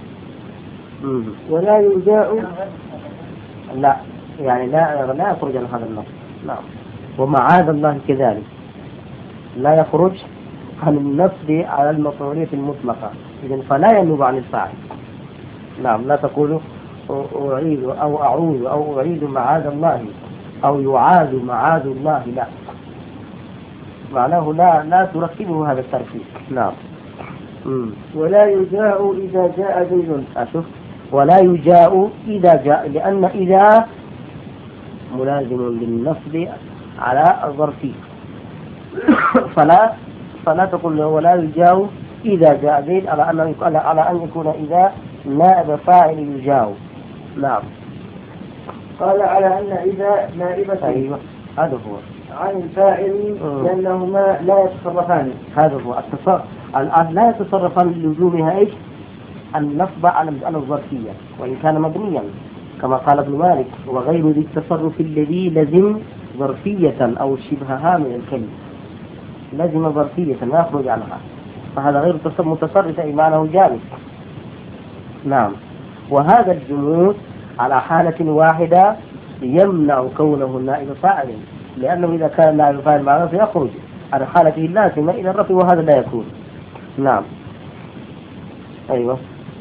ولا يجاء، لا يعني لا لا يخرج عن هذا النصب. نعم. ومعاذ الله كذلك لا يخرج عن النصب على المفعولية المطلقة، إذن فلا ينوب عن الفاعل. نعم. لا تقول أعيد أو أعوذ أو أعيد معاذ الله أو يعاد معاذ الله، لا، معناه لا لا تركبه هذا التركيب. نعم. مم. ولا يجاء إذا جاء زيد. أشوف، ولا يجاء إذا جاء، لأن إذا ملازم للنصب على الظرفية فلا فلا تقول له ولا يجاء إذا جاء زيد على أن على أن يكون إذا نائب فاعل يجاء. نعم. قال على أن إذا نائبة أيوة هذا هو عن الفاعل لأنهما لا يتصرفان. هذا هو التصرف. الآن لا يتصرفان لزومها إيش؟ النصب على الظرفية وإن كان مبنيا كما قال ابن مالك وغير ذي التصرف الذي لزم ظرفية أو شبهها من الكلمة، لزم ظرفية لا يخرج عنها، فهذا غير متصرف أي معناه جامد. نعم. وهذا الجمود على حالة واحدة يمنع كونه النائب فاعل، لأنه إذا كان النائب فاعل معناه سيخرج عن حالته اللازمة إلى الرفع وهذا لا يكون. نعم. أيوة.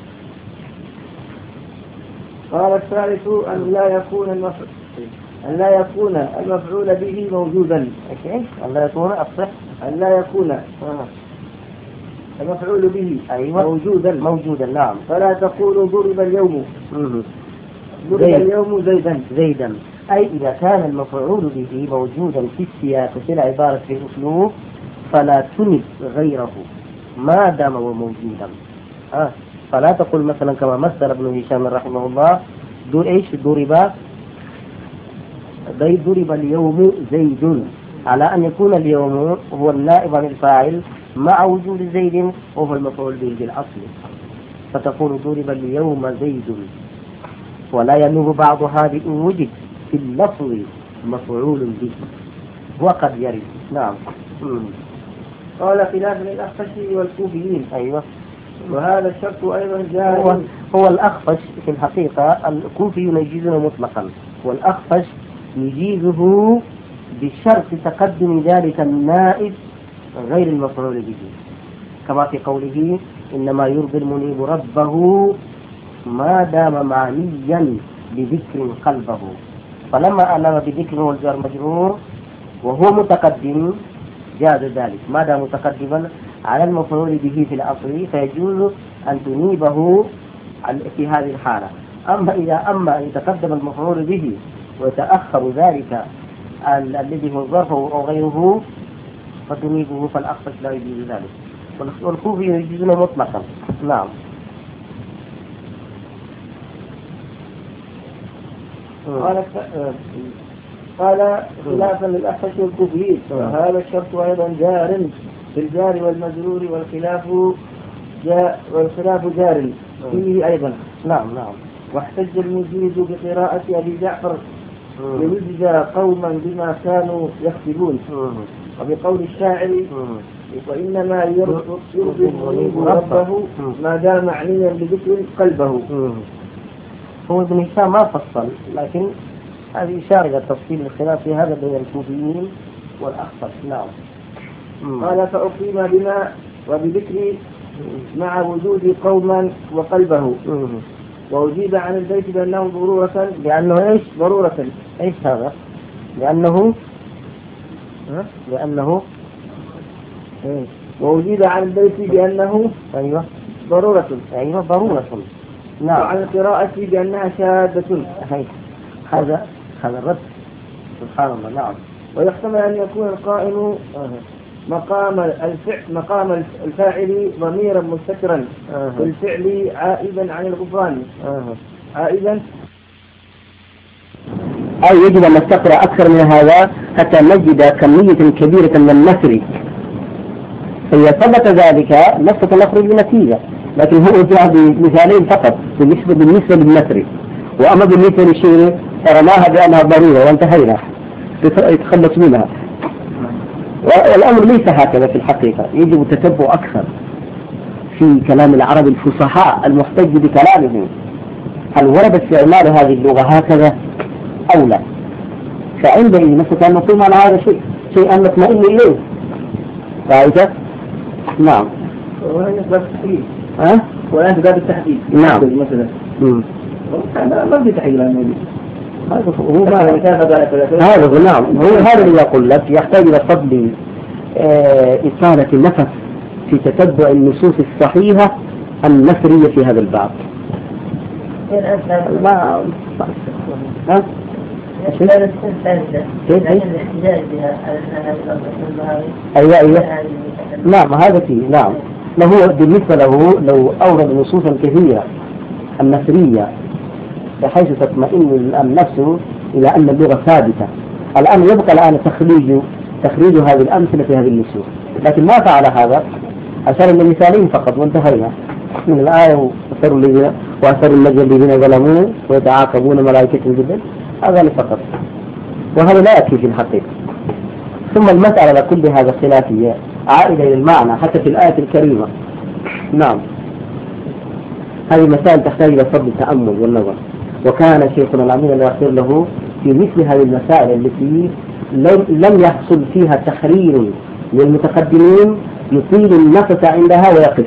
قال الثالث أن لا يكون المفعول أن لا يكون المفعول به موجودا. إيش؟ أن لا يكون الصح أن لا يكون المفعول به أيوة. موجودا موجودا. نعم. فلا تقول ضرب اليوم ضرب اليوم زيدا زيدا، أي إذا كان المفعول به موجودا في السياق في العبارة في الأسلوب فلا تنب غيره ما دام هو موجودا. آه. فلا تقول مثلا كما مثل ابن هشام رحمه الله دور ايش ضرب ضرب اليوم زيد، على أن يكون اليوم هو النائب عن الفاعل مع وجود زيد وهو المفعول به بالأصل، فتقول ضرب اليوم زيد، ولا ينوب بعض هذه إن وجد في اللفظ مفعول به وقد يرد. نعم. مم. قال خلاف للأخفش والكوفيين. أيوة. وهذا الشرط أيضا جاء هو, هو الأخفش في الحقيقة الكوفي يجيزه مطلقا، والأخفش يجيزه بشرط تقدم ذلك النائب غير المفعول به، كما في قوله إنما يرضي المنيب ربه ما دام معنيا بذكر قلبه، فلما أنام بذكر والجار مجرور وهو متقدم جاز ذلك ما دام متقدما على المفعول به في الأصل، فيجوز أن تنيبه في هذه الحالة. أما إذا أما أن يتقدم المفعول به ويتأخر ذلك الذي هو الظرف أو غيره فتنيبه، فالأخفش لا يجوز ذلك، والكوفي يجوزونه مطلقا. نعم. قال قال خلافا للأخفش والكوفيين، وهذا الشرط أيضا جار في الجار والمجرور والخلاف جاء والخلاف جار فيه أيضا. نعم. نعم. واحتج المجيد بقراءة أبي جعفر ليجزى قوما بما كانوا يكسبون، وبقول الشاعر وإنما يرضي المنيب ربه ما دام معنيا بذكر قلبه. هو ابن هشام ما فصل، لكن هذه إشارة إلى تفصيل الخلاف في هذا بين الكوفيين والأخفش. نعم. قال فأقيم بما وبذكر مع وجود قوما وقلبه، وأجيب عن البيت بأنه ضرورة لأنه إيش ضرورة إيش هذا لأنه ها؟ لأنه إيه؟ وأجيب عن البيت بأنه أيوة ضرورة أيوة ضرورة. نعم. وعن القراءة بأنها شهادة. هذا هذا الرد سبحان الله. نعم. ويحتمل أن يكون القائم مقام الفعل مقام الفاعل ضميرا مستترا في الفعل عائدا عن الغفران عائدا، أو يجب أن نستقرأ أكثر من هذا حتى نجد كمية كبيرة من النثر إذا ثبت ذلك نفسك نخرج بنتيجة، لكن هو جاء بمثالين فقط بالنسبة بالنسبة للنثر، وأما بالنسبة للشيء رماها بأنها ضرورة وانتهينا يتخلص منها. والأمر ليس هكذا في الحقيقة، يجب التتبع أكثر في كلام العرب الفصحاء المحتج بكلامهم، هل ورد استعمال هذه اللغة هكذا أو لا؟ فعندئذ نفسك أن نقيم على هذا شيء شيئا نطمئن إليه. رأيت؟ نعم. وهي باب التحليل. ها؟ والآن باب التحديد. نعم. مثلا. امم. ما في تحليل الآن. هذا هو ما هذا نعم هو هذا اللي يقول لك يحتاج إلى فضل آه إطالة النفس في تتبع النصوص الصحيحة النثرية في هذا الباب. ما ها؟ أيوة أيوة نعم هذا فيه نعم. له بالنسبة له لو أورد نصوصا كثيرة النثرية بحيث تطمئن النفس إلى أن اللغة ثابتة. الآن يبقى الآن تخريج تخريج هذه الأمثلة في هذه النصوص، لكن ما فعل هذا، أشار إلى مثالين فقط وانتهينا من الآية وأثروا الذين وأثروا النجم الذين ظلموا ويتعاقبون ملائكة جدا، هذا فقط، وهذا لا يكفي في الحقيقة. ثم المسألة كل هذا خلافية عائدة إلى المعنى حتى في الآية الكريمة. نعم هذه مسائل تحتاج إلى فضل التأمل والنظر، وكان شيخنا الأمين الله يغفر له في مثل هذه المسائل التي لم يحصل فيها تحرير للمتقدمين يطيل النفس عندها ويقف،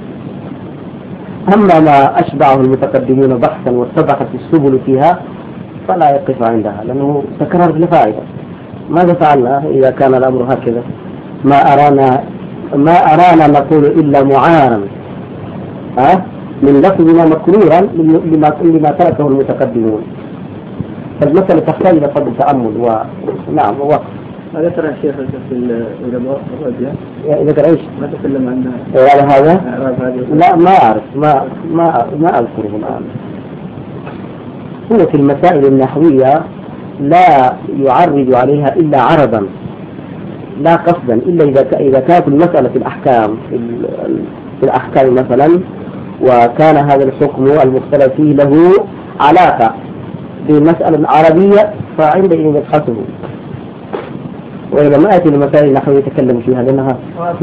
أما ما أشبعه المتقدمين بحثا واتضحت السبل فيها فلا يقف عندها لأنه تكرر لفائدة. ماذا فعلنا إذا كان الأمر هكذا؟ ما أرانا ما أرانا نقول إلا معارا ها من لفظنا مكرورا لما لما تركه المتقدمون. فالمسألة تحتاج إلى فضل تأمل ونعم ووقف. هذا ترى الشيخ في العلماء إذا كان إيش؟ ما تكلم عنها على هذا؟ لا ما أعرف ما ما ما أذكره الآن. هو في المسائل النحوية لا يعرج عليها إلا عرضا لا قصدا، إلا إذا إذا كانت المسألة في الأحكام في الأحكام مثلا، وكان هذا الحكم المختلف فيه له علاقة بمسألة عربية فعندئذ يبحثه، وإذا ما أتي المسائل النحوية يتكلم فيها لأنها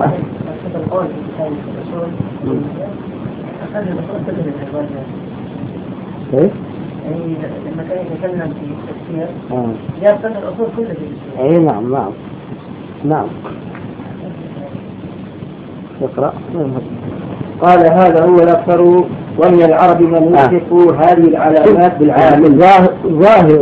إيه؟ يعني لما كان يتكلم في التفسير يبتدئ الأصول كلها في التفسير. أي نعم نعم نعم. اقرأ. قال هذا هو الأكثر، ومن العرب من يحق آه. هذه العلامات بالعالم. ظاهر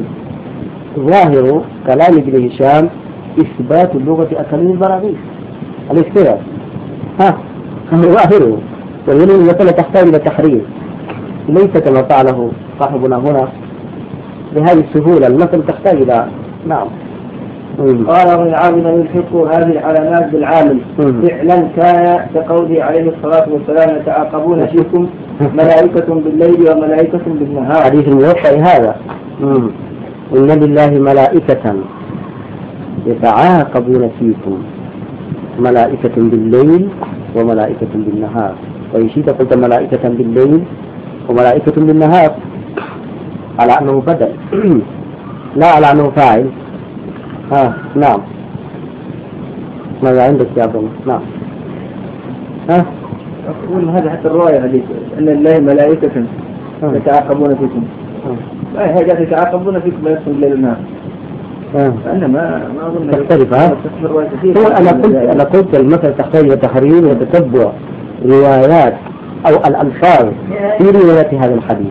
ظاهر كلام ابن هشام إثبات اللغة أكمل البراغيث الاختلاف ها ظاهره، ويقول المسألة تحتاج إلى تحرير ليس كما فعله صاحبنا هنا بهذه السهولة. المسألة تحتاج إلى نعم. قال من العرب من يحق هذه العلامات بالعامل فعلا كان كقوله عليه الصلاة والسلام يتعاقبون فيكم ملائكة بالليل وملائكة بالنهار. حديث الموقع هذا مم. إن لله ملائكة يتعاقبون فيكم ملائكة بالليل وملائكة بالنهار، وإن شئت قلت ملائكة بالليل وملائكة بالنهار على أنه بدل لا على أنه فاعل. ها نعم. ماذا عندك يا أبو؟ نعم. ها أقول هذا حتى الرواية هذه أن لله ملائكة يتعاقبون فيكم. لا هي جاءت يتعاقبون فيكم ملائكة بالليل والنهار. فأنا ما ما أظن تختلف. ها هو أنا قلت أنا قلت المثل تحتاج إلى تحرير وتتبع روايات أو الألفاظ في روايات هذا الحديث.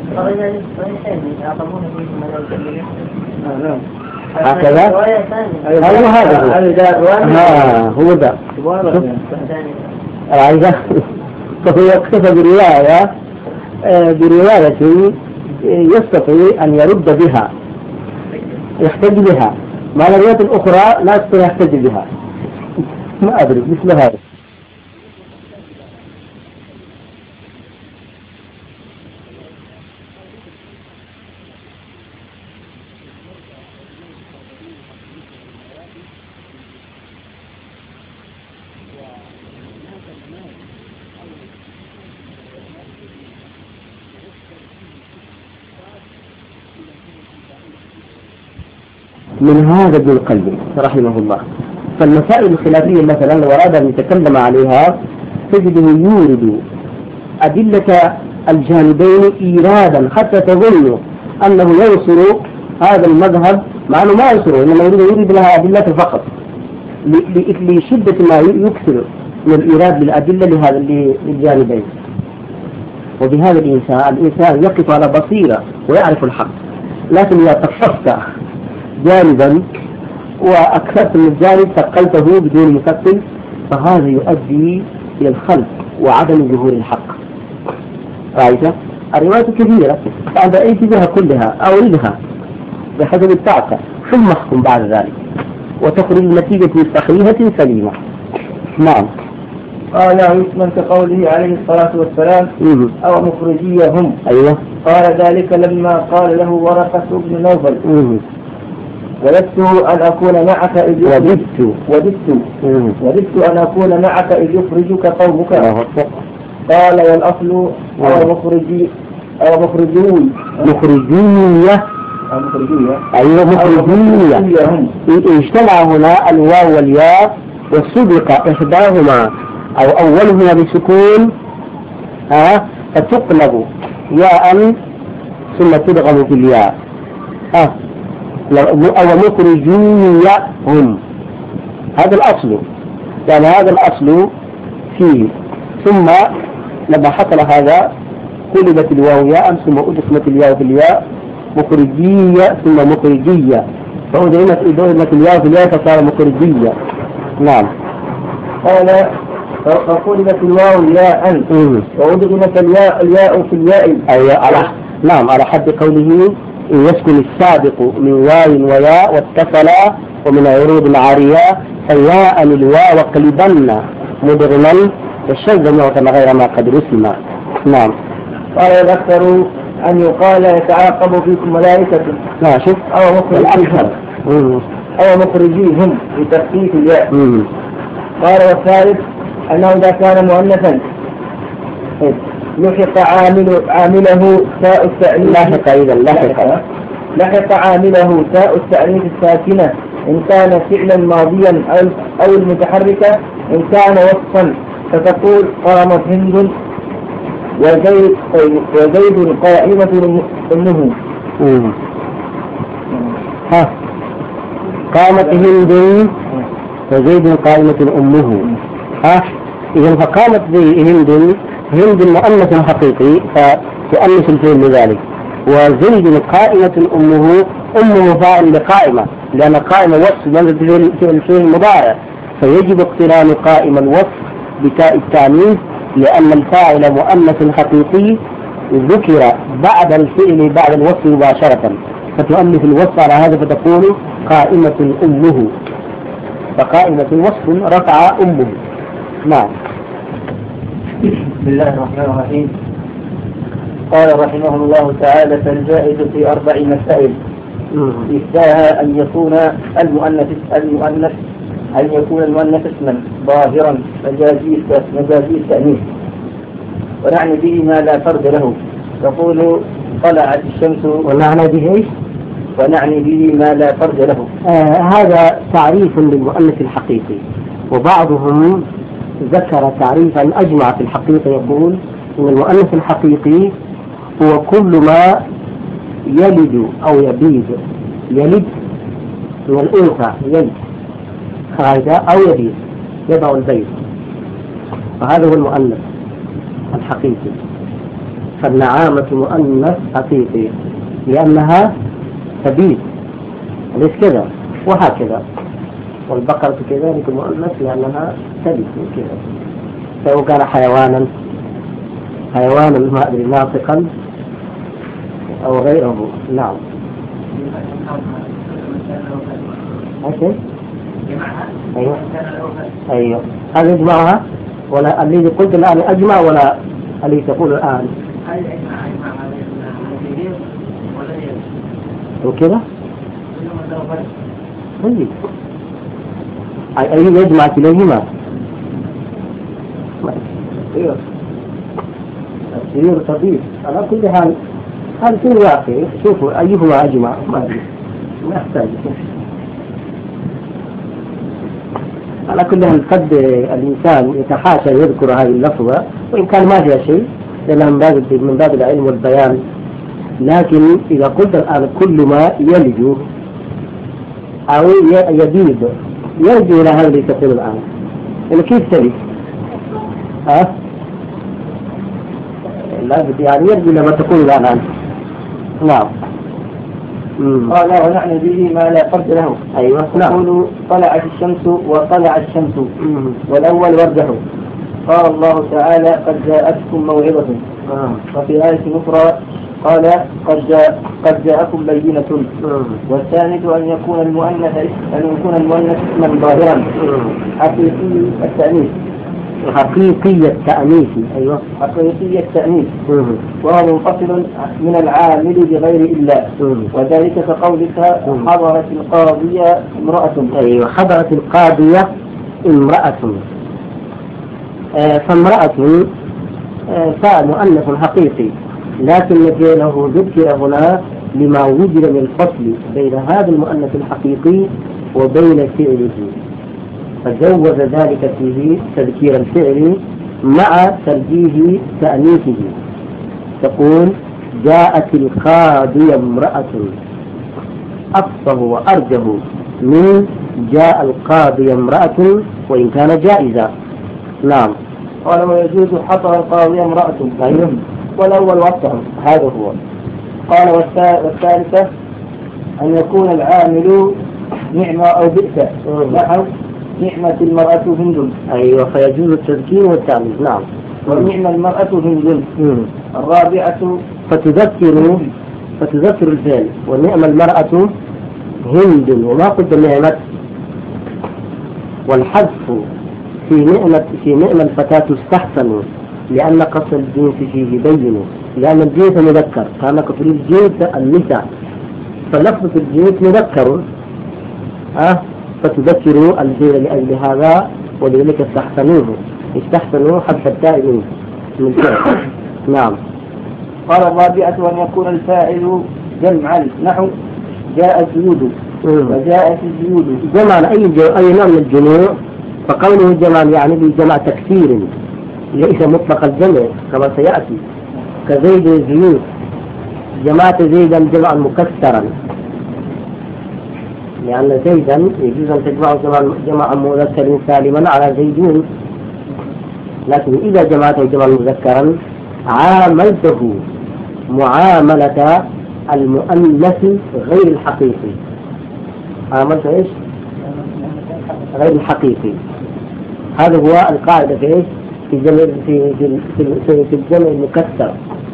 هكذا هو هذا هو هو ذا رأيته. فهو اكتفى برواية برواية يستطيع أن يرد بها يحتج بها، ما الروايات الأخرى لا يستطيع يحتج بها. ما أدري مثل هذا. من هذا ابن القيم رحمه الله. فالمسائل الخلافية مثلا لو أراد أن يتكلم عليها تجده يورد أدلة الجانبين إيرادا حتى تظن أنه ينصر هذا المذهب، مع أنه ما ينصره، إنما يريد يريد لها أدلة فقط لشدة ما يكثر من الإيراد للأدلة لهذا للجانبين. وبهذا الإنسان الإنسان يقف على بصيرة ويعرف الحق، لكن إذا طففت جانبا وأكثرت من الجانب ثقلته بدون مثقل فهذا يؤدي إلى الخلق وعدم ظهور الحق. رأيت؟ الروايات كثيرة فأنت أيت بها كلها أوردها بحسب الطاقة ثم احكم بعد ذلك وتخرج نتيجة صحيحة سليمة. نعم. قال عثمان كقوله عليه الصلاة والسلام مم. أو مخرجيهم. أيوة. قال ذلك لما قال له ورقة بن نوفل وددت أن أكون معك إذ وددت وددت وددت أن أكون معك إذ يخرجك قومك. قال والأصل أو مخرجي أو مخرجون مخرجية مخرجية أيوة مخرجية. اجتمع هنا الواو والياء وسبق إحداهما أو أولهما بسكون ها فتقلب ياء ثم تدغم في الياء ها أو مخرجية هم. هذا الأصل، يعني هذا الأصل فيه. ثم لما حصل هذا قلبت الواو ياء ثم أدغمت الياء في الياء مخرجية ثم مخرجية فأدغمت أدغمت الياء في الياء فصار مخرجية. نعم. قال فقلبت الواو ياء وأدغمت الياء الياء في الياء. أي على نعم على حد قوله إن يسكن السابق من واو وياء واتصلا ومن عروض العارية فياء الواو قلبن مدغما والشذ معتم غير ما قد رسم. نعم. قال الأكثر أن يقال يتعاقب فيكم ملائكة. نعم شوف أو مخرجيهم أو مخرجيهم بتخفيف الياء. قال والثالث أنه إذا كان مؤنثا لحق عامل عامله تاء التأنيث لاحق إذا لاحق لحق عامله تاء التأنيث الساكنة إن كان فعلا ماضيا أو المتحركة إن كان وصفا فتقول قامت هند وزيد وزيد قائمة أمه. ها قامت هند وزيد قائمة أمه. ها إذا فقامت هند هند مؤنث حقيقي فتؤنث الفعل لذلك، وزيد قائمة أمه أمه فاعل لقائمة لأن قائمة وصف منزل الفعل المضارع فيجب اقتران قائم الوصف بتاء التأنيث لأن الفاعل مؤنث حقيقي ذكر بعد الفعل بعد الوصف مباشرة فتؤنث الوصف على هذا فتكون قائمة أمه فقائمة وصف رفع أمه. نعم. بسم الله الرحمن الرحيم. قال رحمه الله تعالى فالجائز في أربع مسائل إحداها أن يكون المؤنث المؤنث أن يكون المؤنث اسما ظاهرا مجازي التأنيث ونعني به ما لا فرد له تقول طلعت الشمس ونعني به ايش؟ ونعني به ما لا فرد له. آه هذا تعريف للمؤنث الحقيقي، وبعضهم ذكر تعريفا أجمع في الحقيقة يقول أن المؤنث الحقيقي هو كل ما يلد أو يبيد يلد من الأنثى يلد هذا أو يبيد يضع البيت فهذا هو المؤنث الحقيقي. فالنعامة مؤنث حقيقي لأنها تبيد أليس كذا وهكذا، والبقرة كذلك مؤنث لأنها تلد كذا. فهو كان حيوانا حيوانا ما أدري ناطقا أو غيره. نعم. أوكي. أيوة أيوة هذا يجمعها ولا الذي قلت الآن أجمع ولا الذي تقول الآن وكذا طيب أي يجمع كليهما. أيوة السرير طبيب على كل حال هذا كله واقع. شوفوا أيهما أجمع ما أدري ما أحتاج. على كل حال قد الإنسان يتحاشى يذكر هذه اللفظة وإن كان ما فيها شيء لأنها من باب من باب العلم والبيان، لكن إذا قلت الآن كل ما يلج أو يبيد يرجو إلى هذا اللي تقول الآن، يعني كيف تلج؟ ها؟ لا يعني يرجو لما تقول الآن. نعم. قال ونعني به ما لا فرد له. أيوة. نقول طلعت الشمس وطلع الشمس مم. والأول ورده. قال الله تعالى قد جاءتكم موعظة. آه. وفي آية أخرى قال قد جاء قد جاءكم بينة. والثالث أن يكون المؤنث أن يكون المؤنث اسما ظاهرا حقيقي التأنيث. حقيقي التأنيث. أيوة. حقيقي التأنيث. وهو منفصل من العامل بغير إلا. وذلك كقولك حضرت القاضية امرأة. أيوة. حضرت القاضية امرأة. آه فامرأة آه فمؤنث حقيقي، لكن له ذكر هنا لما وجد من الفصل بين هذا المؤنث الحقيقي وبين فعله، فجوز ذلك فيه تذكير الفعل مع ترجيه تأنيثه. تقول جاءت القاضية امرأة أفصه وأرجه من جاء القاضي امرأة وإن كان جائزا. نعم. قال ويجوز حضر القاضي امرأة. أيوه. والأول وصفه هذا هو. قال والثالثة أن يكون العامل نعمة أو بئس نحو نعمة المرأة هند. أيوة. فيجوز التذكير والتأنيث. نعم. ونعم المرأة هند. الرابعة فتذكر فتذكر الفعل ونعم المرأة هند وما قد نعمة، والحذف في نعمة في نعم الفتاة استحسن لأن قص الجنس فيه بين، لأن الجنس مذكر كان قصر الجنس النساء، فلفظ الجنس مذكر أه فتذكروا الفعل لأجل هذا ولذلك استحسنوه استحسنوا حذف التاء من الفعل. نعم. قال الرابعة أن يكون الفاعل جمعا نحو جاء الجيود وجاءت الجيود. جمعا أي أي نوع من الجموع، فقوله جمعا يعني بجمع تكثير ليس مطلق الجمع كما سيأتي، كزيد الزيود جمعت زيدا جمعا مكسرا، لأن زيدا يجوز أن تجمع جمعا مذكر سالما على زيدون، لكن إذا جمعته جمعا مذكرا عاملته معاملة المؤنث غير الحقيقي. عاملته إيش؟ غير الحقيقي. هذا هو القاعدة في إيش؟ في الجمع في في في, في الجمع المكسر.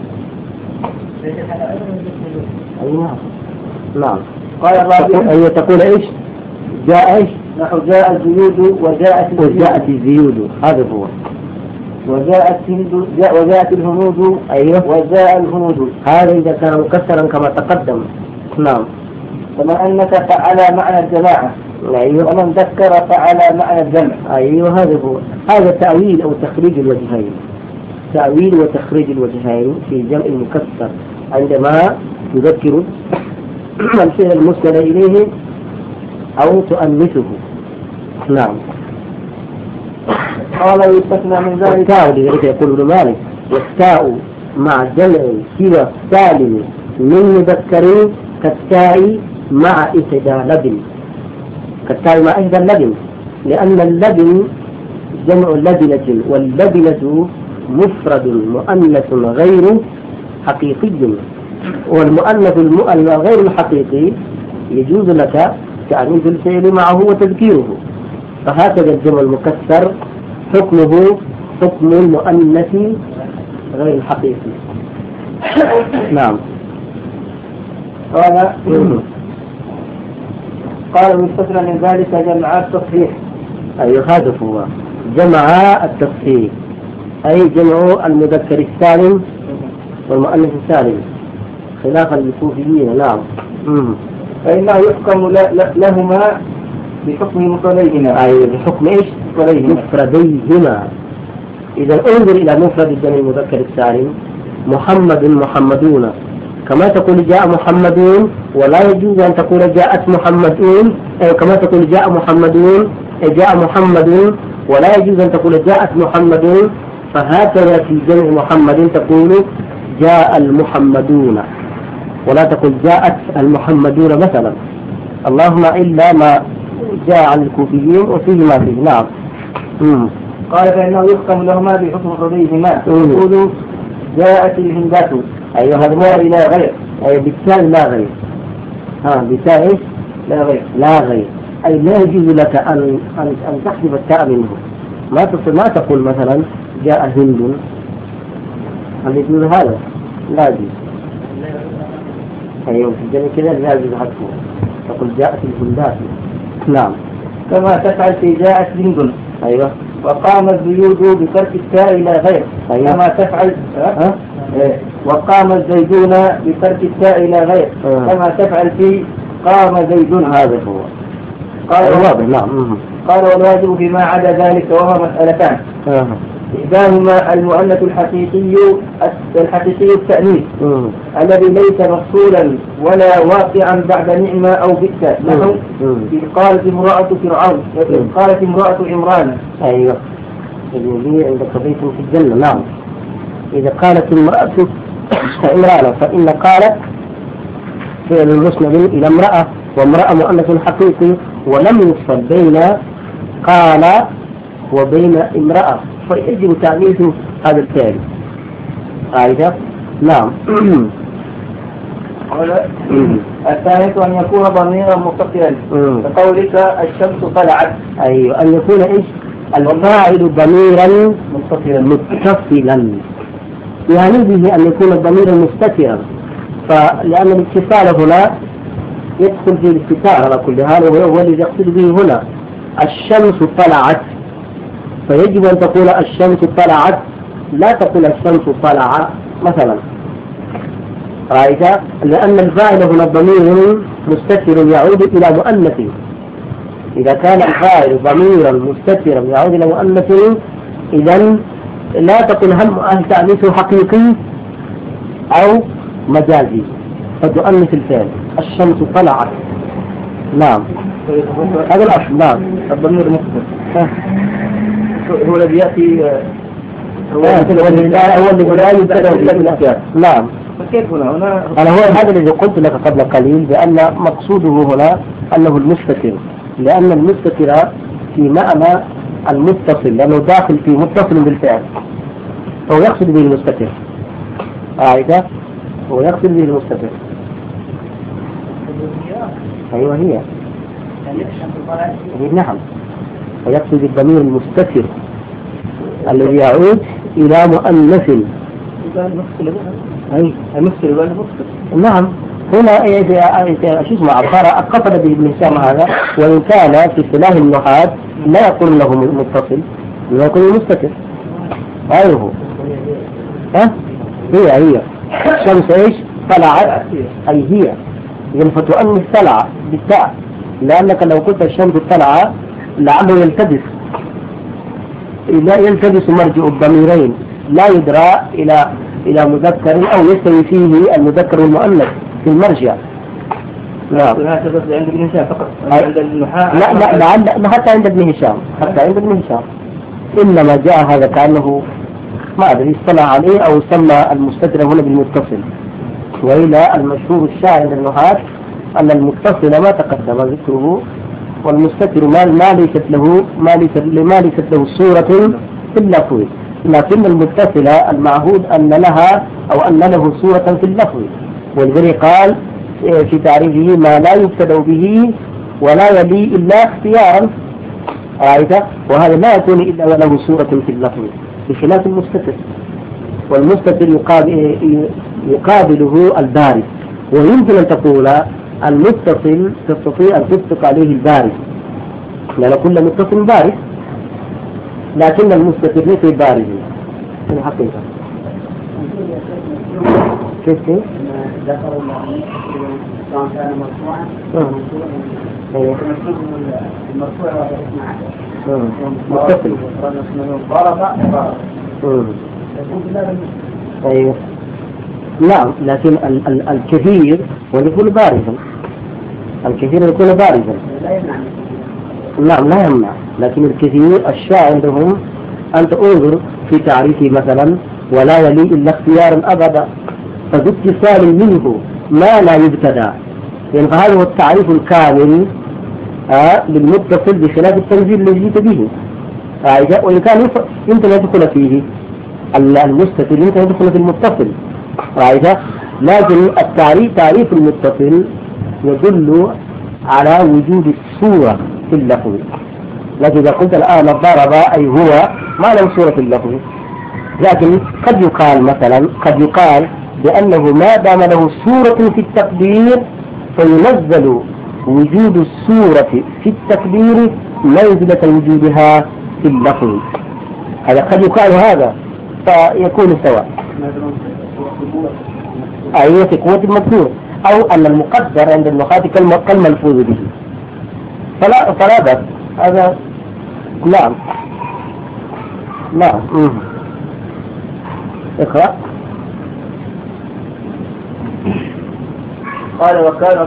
أيوة. نعم. قال الرابع أيوة تقول إيش؟ جاء إيش؟ نحو جاء الزيود وجاءت وجاءت الزيود. هذا هو. وجاءت هند جاء وجاءت الهنود. أيوة. وجاء الهنود. هذا إذا كان مكسرا كما تقدم. نعم. كما أنك فعل معنى الجماعة. أيوة. ومن ذكر فعل معنى الجمع. أيوة. هذا هو. هذا تأويل أو تخريج الوجهين. تأويل وتخريج الوجهين في الجمع المكسر عندما تذكر الفعل المسند إليه أو تؤنثه. نعم. قال يستثنى من ذلك التاء، لذلك يقول ابن مالك والتاء مع جمع سوى سالم من مذكر كالتاء مع إحدى لبن، كالتاء مع إحدى اللبن، لأن اللبن جمع لبنة، واللبنة مفرد مؤنث غير حقيقي، والمؤنث غير الحقيقي يجوز لك تأنيث الفعل معه وتذكيره، فهكذا الجمع المكسر حكمه حكم المؤنث غير الحقيقي. نعم. قال قال ويستثنى من ذلك جمع التصحيح. أي هذا هو جمع التصحيح، أي جمع المذكر السالم والمؤنث السالم خلافا للكوفيين. نعم. فإنه يحكم لهما بحكم مفرديهما. أي بحكم إيش؟ مفرديهما. إذا انظر إلى مفرد الجمع المذكر السالم محمد محمدون، كما تقول جاء محمدون، ولا يجوز أن تقول جاءت محمدون، أو كما تقول جاء محمدون جاء محمد ولا يجوز أن تقول جاءت محمد، فهكذا في جمع محمد تقول جاء المحمدون، ولا تقول جاءت المحمدون مثلا، اللهم إلا ما جاء عن الكوفيين وفيه ما فيه. نعم. مم. قال فإنه يختم لهما بحكم قضيهما، يقول جاءت الهندات. أيوة هذا ما إلى غير، أي بالتالي لا غير. ها بالتالي لا غير لا غير، أي لا يجوز لك أن أن أن تحذف التاء منه. ما تقول ما تقول مثلا جاء هند، هل يجوز هذا؟ لا يجوز. أيوة في الجميع كذا لا يجوز حذفه، تقول جاءت الهندات. نعم. كما تفعل في جاءت هند. أيوة. وقام الزيود بترك التاء إلى غير. أيوة. كما تفعل أه؟ إيه. وقام الزيدون بترك التاء إلى غير. أه. كما تفعل في قام زيدون. هذا هو. قال واضح. نعم. قال والواجب فيما عدا ذلك وهو مسألتان. أه. إحداهما المؤنث الحقيقي الحقيقي التأنيث أه. الذي ليس مفصولا ولا واقعا بعد نعمة أو بئس، نحو إذ قالت امرأة فرعون، إذ قالت امرأة عمران. أيوة. الذي عند قضية في الجنة. نعم. إذا قالت امرأة عمران فإن قالت فعل المسند إلى امرأة، وامرأة مؤنث حقيقي، ولم يفصل بين قال وبين امرأة، فيجب تأنيث هذا الفعل. عايزة؟ نعم. الثالث أن يكون ضميرا متصلا كقولك الشمس طلعت. أيوة، أن يكون إيش؟ الفاعل ضميرا متصلا متصلا، يعني به أن يكون الضمير مستترا، فلأن الاتصال هنا يدخل في الاستتار على كل حال، وهو الذي يقصد به هنا الشمس طلعت، فيجب أن تقول الشمس طلعت، لا تقول الشمس طلع مثلا. رأيت؟ لأن الفاعل هنا ضمير مستتر يعود إلى مؤنث. إذا كان الفاعل ضميرا مستترا يعود إلى مؤنث، إذن لا تقل هل تأنيثه حقيقي أو مجازي، فتؤنث الفعل الشمس طلعت. نعم. هذا الأصل. نعم. الضمير مستتر هو الذي يأتي، هو الذي لا يبتدأ بالأفعال. نعم. كيف هنا؟ هنا أنا هو هذا الذي قلت لك قبل قليل بأن مقصوده هنا أنه المستتر، لأن المستتر في معنى المتصل، لأنه داخل في متصل بالفعل، فهو يقصد به المستتر. عايدة هو يقصد به المستتر. أيوة هي. نعم. ويقصد الضمير المستتر الذي يعود إلى مؤنث. أي المفصل. نعم. هنا شو اسمه عبارة قصد به ابن هشام هذا، وإن كان في اصطلاح النحاة لا يقول له متصل، لا يقول مستتر. غيره. ها؟ هي هي الشمس ايش؟ طلعت، أي هي. إذن فتؤنث طلع بالتاء، لأنك لو قلت الشمس طلع لعله يلتبس، لا يلتبس مرجع الضميرين، لا يدرى إلى إلى مذكر أو يستوي فيه المذكر والمؤنث في المرجع. نعم. هذا عند ابن هشام فقط. عند النحاة لا لا لا, لا حتى عند ابن هشام، حتى عند ابن هشام إنما جاء هذا كأنه ما أدري اصطلح عليه أو سمى المستتر هنا بالمتصل، وإلى المشهور الشائع عند النحاة أن المتصل ما تقدم ذكره، والمستتر ما ما ليست له ما ليست ما ليست له صورة في اللفظ، لكن المتصلة المعهود أن لها أو أن له صورة في اللفظ، والذي قال في تعريفه ما لا يبتدأ به ولا يلي إلا اختيارا. رأيت؟ وهذا لا يكون إلا وله صورة في اللفظ، بخلاف المستتر، والمستتر يقابل يقابله البارز، ويمكن أن تقول المتصل تستطيع أن تطلق عليه البارز، لأن كل متصل بارز، لكن المستتر ليس بارز في الحقيقة. كيف كيف؟ ذكروا سواء كان مرفوعا المرفوع متصل ضرب ضرب. أيوه. نعم، لكن ال ال الكثير ويكون بارزا، الكثير يكون بارزا. لا يمنع. نعم لا يمنع. لكن الكثير الشاع عندهم أنت انظر في تعريفه مثلا ولا يلي إلا اختيارا أبدا، فذو اتصال منه ما لا يبتدى، يعني فهذا هو التعريف الكامل آه للمتصل بخلاف التنزيل الذي جئت به. آه وإن كان يمكن أن يدخل فيه المستتر يمكن أن يدخل في المتصل، آه لكن التعريف تعريف المتصل يدل على وجود الصورة في اللفظ. لكن إذا قلت الآن الضرب أي هو ما له صورة في اللفظ، لكن قد يقال مثلا قد يقال بأنه ما دام له صورة في التقدير فينزل وجود الصورة في التقدير منزلة وجودها في اللفظ. هذا قد يقال هذا فيكون سواء، أي في قوة المذكور، أو أن المقدر عند النحاة كالملفوظ به، فلا فلا بأس هذا. نعم نعم اقرأ. قال وكان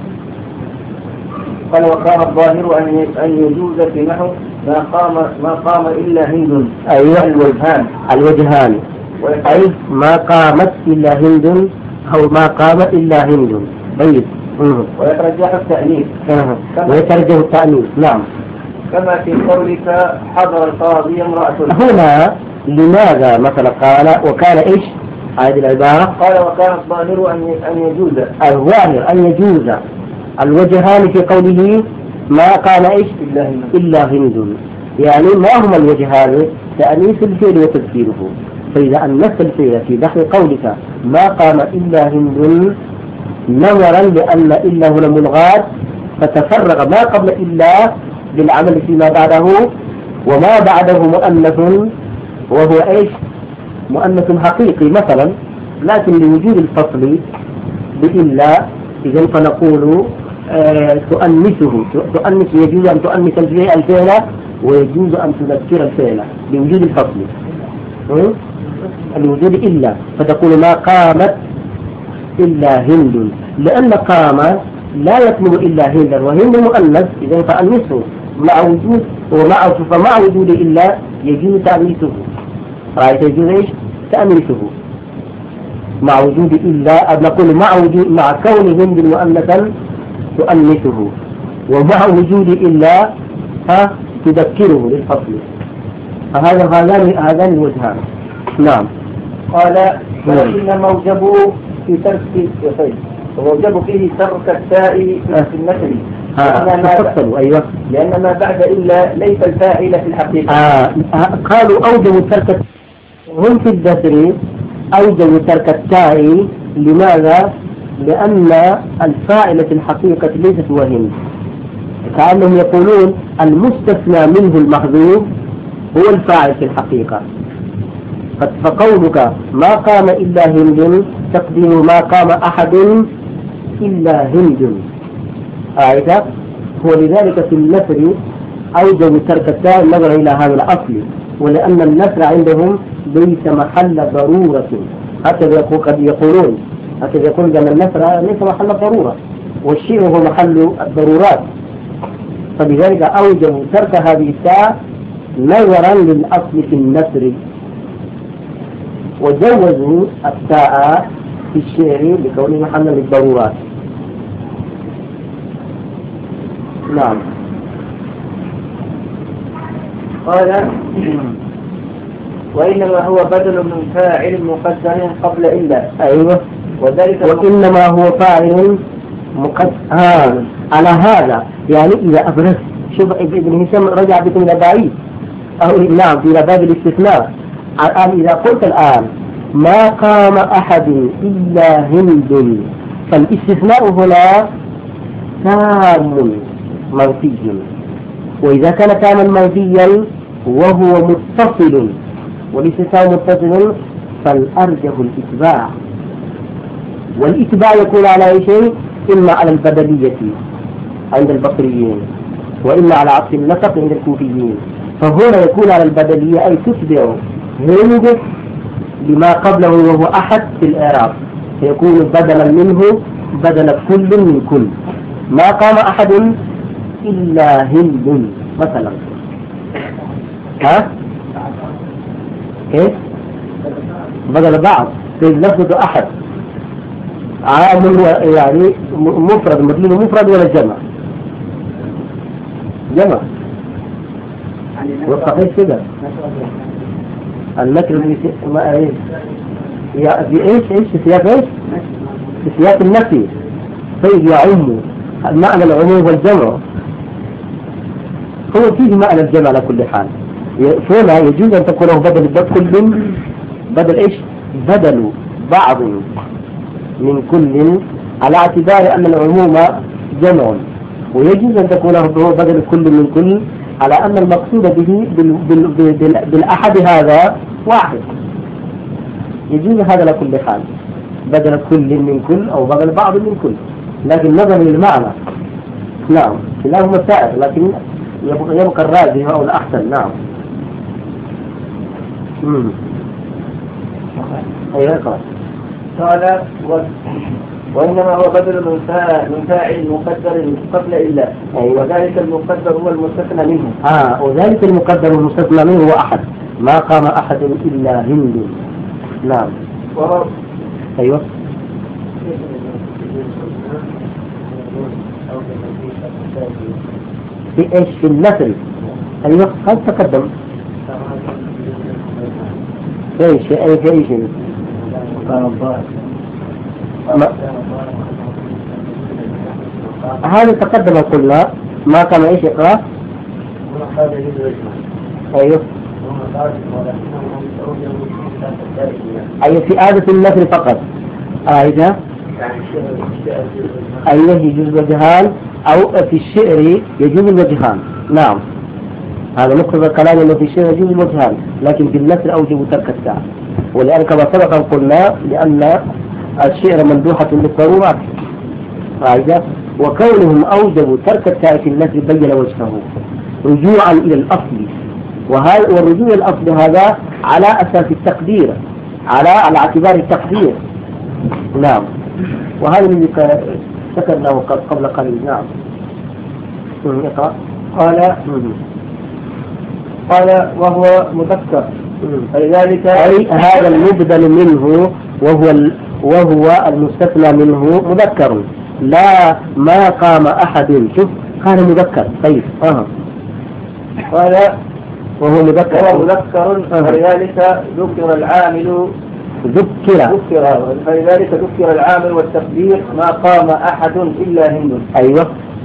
قال وكان الظاهر أن أن يجوز في نحو ما قام ما قام إلا هند. أيوة الوجهان الوجهان أي ما قامت إلا هند أو ما قام إلا هند. طيب ويترجح التأنيث أه. ويترجح التأنيث. نعم كما في قولك حضر القاضي امرأة. هنا لماذا مثلا قال وكان إيش هذه العبارة؟ قال وكان الظاهر أن أن يجوز الظاهر أن يجوز الوجهان في قوله ما قام إيش إلا هند, إلا هند. يعني ما هما الوجهان؟ تأنيث الفعل وتذكيره. فإذا أنست الفعل في داخل قولك ما قام إلا هند نظرا لأن إلا هنا ملغاة فتفرغ ما قبل إلا بالعمل فيما بعده، وما بعده مؤنث وهو إيش مؤنث حقيقي مثلا، لكن لوجود الفصل بإلا إذن فنقول آه تؤنثه تؤنث يجوز أن تؤنث الفعل ويجوز أن تذكر الفعل لوجود الفصل الوجود إلا، فتقول ما قامت إلا هند، لأن قام لا يطلب إلا هند وهند مؤنث إذن فأنثه مع وجود ومع فمع وجود إلا يجوز تأنيثه. رأيت يجوز إيش تأنيثه مع وجود إلا، نقول مع وجود مع كون هند مؤنثا تؤنثه ومع وجود إلا ها تذكره للفصل. فهذا هذان هذان الوجهان. نعم قال ولكن موجبه في ترك الفعل ووجب فيه ترك التاء في النسل. تفصلوا. أيوة لأن ما بعد إلا ليس الفاعل في الحقيقة. آه. قالوا أوجبوا ترك هم في الدسر أوجبوا ترك التاء. لماذا؟ لأن الفاعل في الحقيقة ليست وهم، كأنهم يقولون المستثنى منه المحذوف هو الفاعل في الحقيقة. فقولك ما قام إلا هند تقدير ما قام أحد إلا هند. آية ولذلك في النثر أوجبوا ترك التاء نظرا إلى هذا الأصل، ولأن النثر عندهم ليس محل ضرورة. هكذا قد يقولون هكذا يقولون أن النثر ليس محل ضرورة والشيء هو محل الضرورات، فلذلك أوجبوا ترك هذه التاء نظرا للأصل في النثر، وجوزوا التاء في الشعر لكونه محلا للضرورات. نعم قال وإنما هو بدل من فاعل مقدر قبل إلا. أيوة وذلك وإنما هو فاعل مقدر آه. على هذا يعني إذا أبرز شوف ابن هشام رجع بكم إلى بعيد أو نعم إلى باب الاستثناء. الآن إذا قلت الآن ما قام أحد إلا هند فالاستثناء هنا تام منفي، وإذا كان تاما منفيا وهو متصل والاستثناء متصل فالأرجح الإتباع، والإتباع يكون على أي شيء؟ إما على البدلية عند البصريين وإما على عطف النسق عند الكوفيين. فهنا يكون على البدلية أي تتبع هند لما قبله وهو أحد في الإعراب، فيكون بدلا منه بدل كل من كل. ما قام أحد إلا هند مثلا ها؟ ايه؟ بدل بعض في لفظة أحد عامل يعني مفرد مدلول مفرد ولا جمع؟ جمع والصحيح كده النكر في ما ايه في ايش ايش في سياق ايش في سياق النفي طيب يعم معنى العموم والجمع هو فيه معنى الجمع على كل حال فهنا يجوز ان تكون بدل كل بدل ايش بدل بعض من كل على اعتبار ان العموم جمع ويجوز ان تكون هو بدل كل من كل على أن المقصود به بال بال بال بالأحد هذا واحد يجوز هذا لكل حال بدل كل من كل أو بدل بعض من كل لكن نظرا للمعنى نعم كلاهما سائر لكن يبقى, يبقى الراجح أو الأحسن نعم امم أيوة قال وإنما هو بدل من فاعل مقدر قبل إلا أيوة. وذلك المقدر هو المستثنى منه آه وذلك المقدر المستثنى منه هو أحد ما قام أحد إلا هند نعم وهو أيوة في إيش في النثر أيوة قد تقدم في إيش في أي في إيش هذا تقدم قلنا ما كان ايش اقرا ايوه ايوه في آلة النثر فقط ايوه ايوه يجوز وجهان او في الشعر يجوز الوجهان نعم هذا مقتضى الكلام انه في الشعر يجوز الوجهان لكن في النثر اوجب ترك الساعة ولأن كما سبق قلنا لأن الشعر مندوحة للضرورات فإذا وكونهم أوجبوا ترك التاء في النثر بين وجهه رجوعا إلى الأصل وهذا والرجوع إلى الأصل هذا على أساس التقدير على على اعتبار التقدير نعم وهذا الذي ذكرناه قبل قليل نعم اقرأ قال قال وهو مذكر فلذلك أي هذا المبدل منه وهو وهو المستثنى منه مذكر لا ما قام أحد شوف قال مذكر طيب اه قال وهو مذكر وهو مذكر فلذلك ذكر العامل ذكر ذكر فلذلك ذكر العامل والتقدير ما قام أحد إلا هند أيوة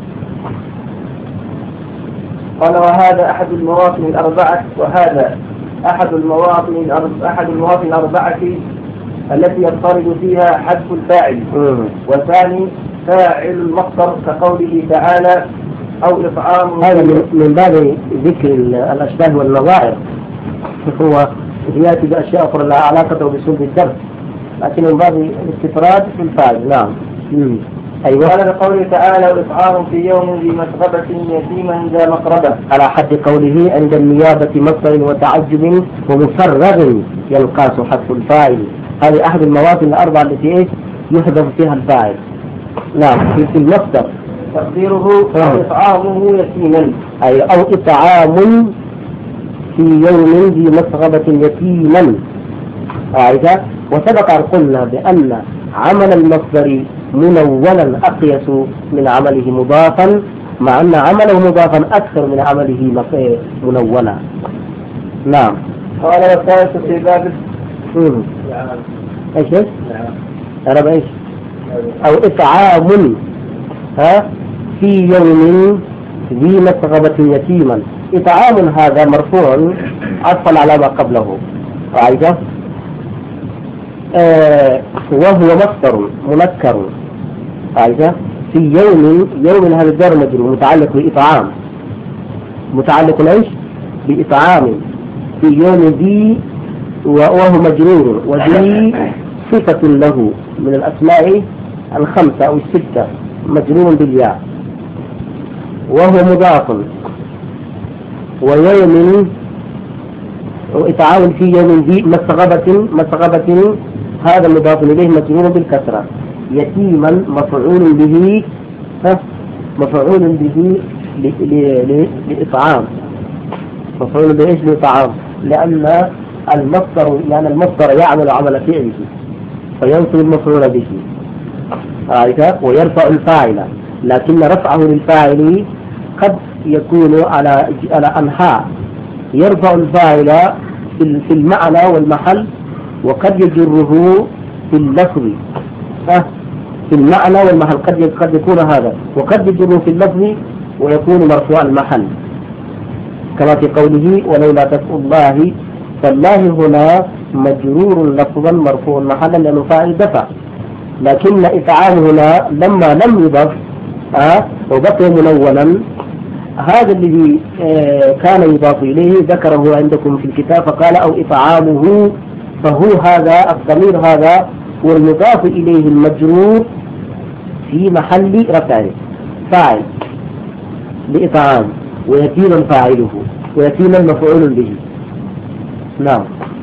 قال وهذا أحد المواطن الأربعة وهذا أحد المواطن أحد المواطن الأربعة التي يضطرد فيها حذف الفاعل والثاني فاعل المصدر كقوله تعالى أو إطعام هذا من باب ذكر الأشباه والنظائر هو يأتي بأشياء أخرى لها علاقة بصلب الدرس لكن من باب الاستطراد في الفاعل نعم أيوة قال بقوله تعالى وإطعام في يوم ذي مسغبة يتيما ذا مقربة على حد قوله عند النيابة مصدر وتعجب ومفرغ ينقاس حذف الفاعل هذه أحد المواطن الأربعة التي إيش يحذف فيها الفاعل نعم في المصدر تقديره إطعامه يتيما أي أو إطعام في يوم ذي مسغبة يتيما قاعدة وسبق أن قلنا بأن عمل المصدر منولا أقيس من عمله مضافا مع أن عمله مضافا أكثر من عمله منولا نعم قال والثالث في باب ايش ايش؟ أنا ايش؟ أو إطعام ها في يوم ذي مسغبة يتيما إطعام هذا مرفوع عطفا على ما قبله قاعدة آه وهو مصدر منكر قاعدة في يوم يوم هذا الجار مجرور متعلق بإطعام متعلق ايش؟ بإطعام في يوم ذي وهو مجرور وذي صفة له من الأسماء الخمسة أو الستة مجرور بالياء وهو مضاف ويوم وإطعام في يوم ذي مسغبة مسغبة هذا مضاف إليه مجرور بالكسرة يتيما مفعول به مفعول به لإطعام مفعول بإيش لطعام، لأن المصدر لأن المصدر يعمل عمل فعله فينصب المفعول به ويرفع الفاعل، لكن رفعه للفاعل قد يكون على على أنحاء، يرفع الفاعل في المعنى والمحل، وقد يجره في اللفظ في المعنى والمحل، قد قد يكون هذا، وقد يجره في اللفظ ويكون مرفوع المحل، كما في قوله ولولا دفع الله، فالله هنا مجرور لفظا مرفوع محلا لأنه فاعل دفع، لكن إطعام هنا لما لم يضف أه وبقي منونا، هذا الذي آه كان يضاف إليه ذكره عندكم في الكتاب فقال أو إطعامه، فهو هذا الضمير هذا والمضاف إليه المجرور في محل رفع فاعل لإطعام، ويتيما فاعله ويتيما مفعول به. نعم.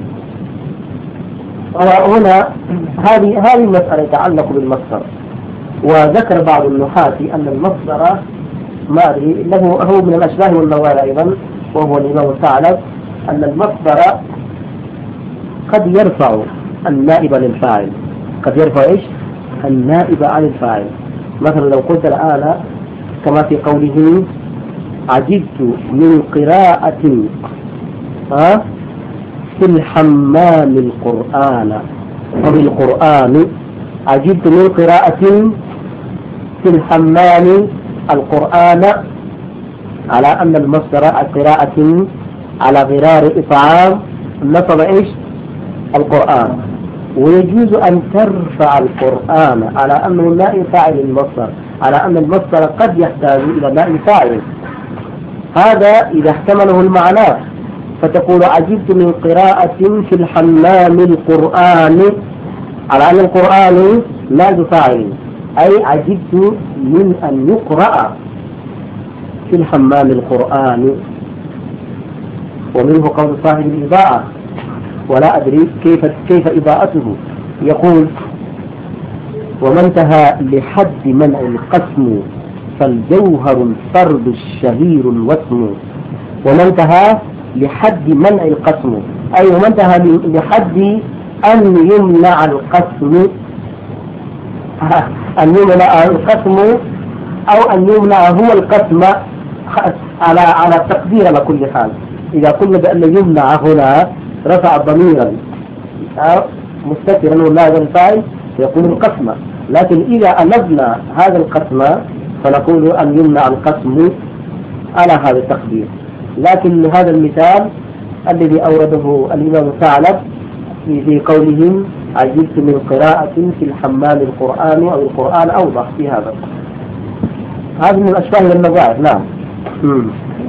وهنا هذه هذه المسألة تتعلق بالمصدر، وذكر بعض النحاة أن المصدر ما أدري له هو من الأشباه والنوال أيضا، وهو الإمام الثعلب، أن المصدر قد يرفع النائب للفاعل، قد يرفع إيش؟ النائب عن الفاعل. مثلا لو قلت الآن كما في قوله عجبت من قراءة ها في الحمام القرآن، وبالقرآن عجبت من قراءة في الحمام القرآن، على أن المصدر قراءة على غرار إطعام نصب إيش؟ القرآن. ويجوز أن ترفع القرآن على أنه نائب فاعل المصدر، على أن المصدر قد يحتاج إلى نائب فاعل، هذا إذا احتمله المعنى، فتقول عجبت من قراءة في الحمام القرآن، على أن القرآن نائب فاعل، أي عجبت من أن يقرأ في الحمام القرآن. ومنه قول صاحب الإضاءة، ولا أدري كيف كيف إضاءته، يقول وما انتهى لحد منع القسم فالجوهر الفرد الشهير الوسم. وما انتهى لحد منع القسم، أي وما انتهى لحد أن يمنع القسم، أن يمنع القسم أو أن يمنع هو القسم على على التقدير على كل حال. إذا قلنا بأن يمنع هنا رفع ضميرا مستترا ولا الفاعل يكون القسم، لكن إذا ألفنا هذا القسم فنقول أن يمنع القسم على هذا التقدير. لكن هذا المثال الذي أورده الإمام الثعلب في قولهم عجبت من قراءة في الحمام القرآن أو القرآن أوضح في هذا. هذا من الأشباه والنظائر. نعم. م.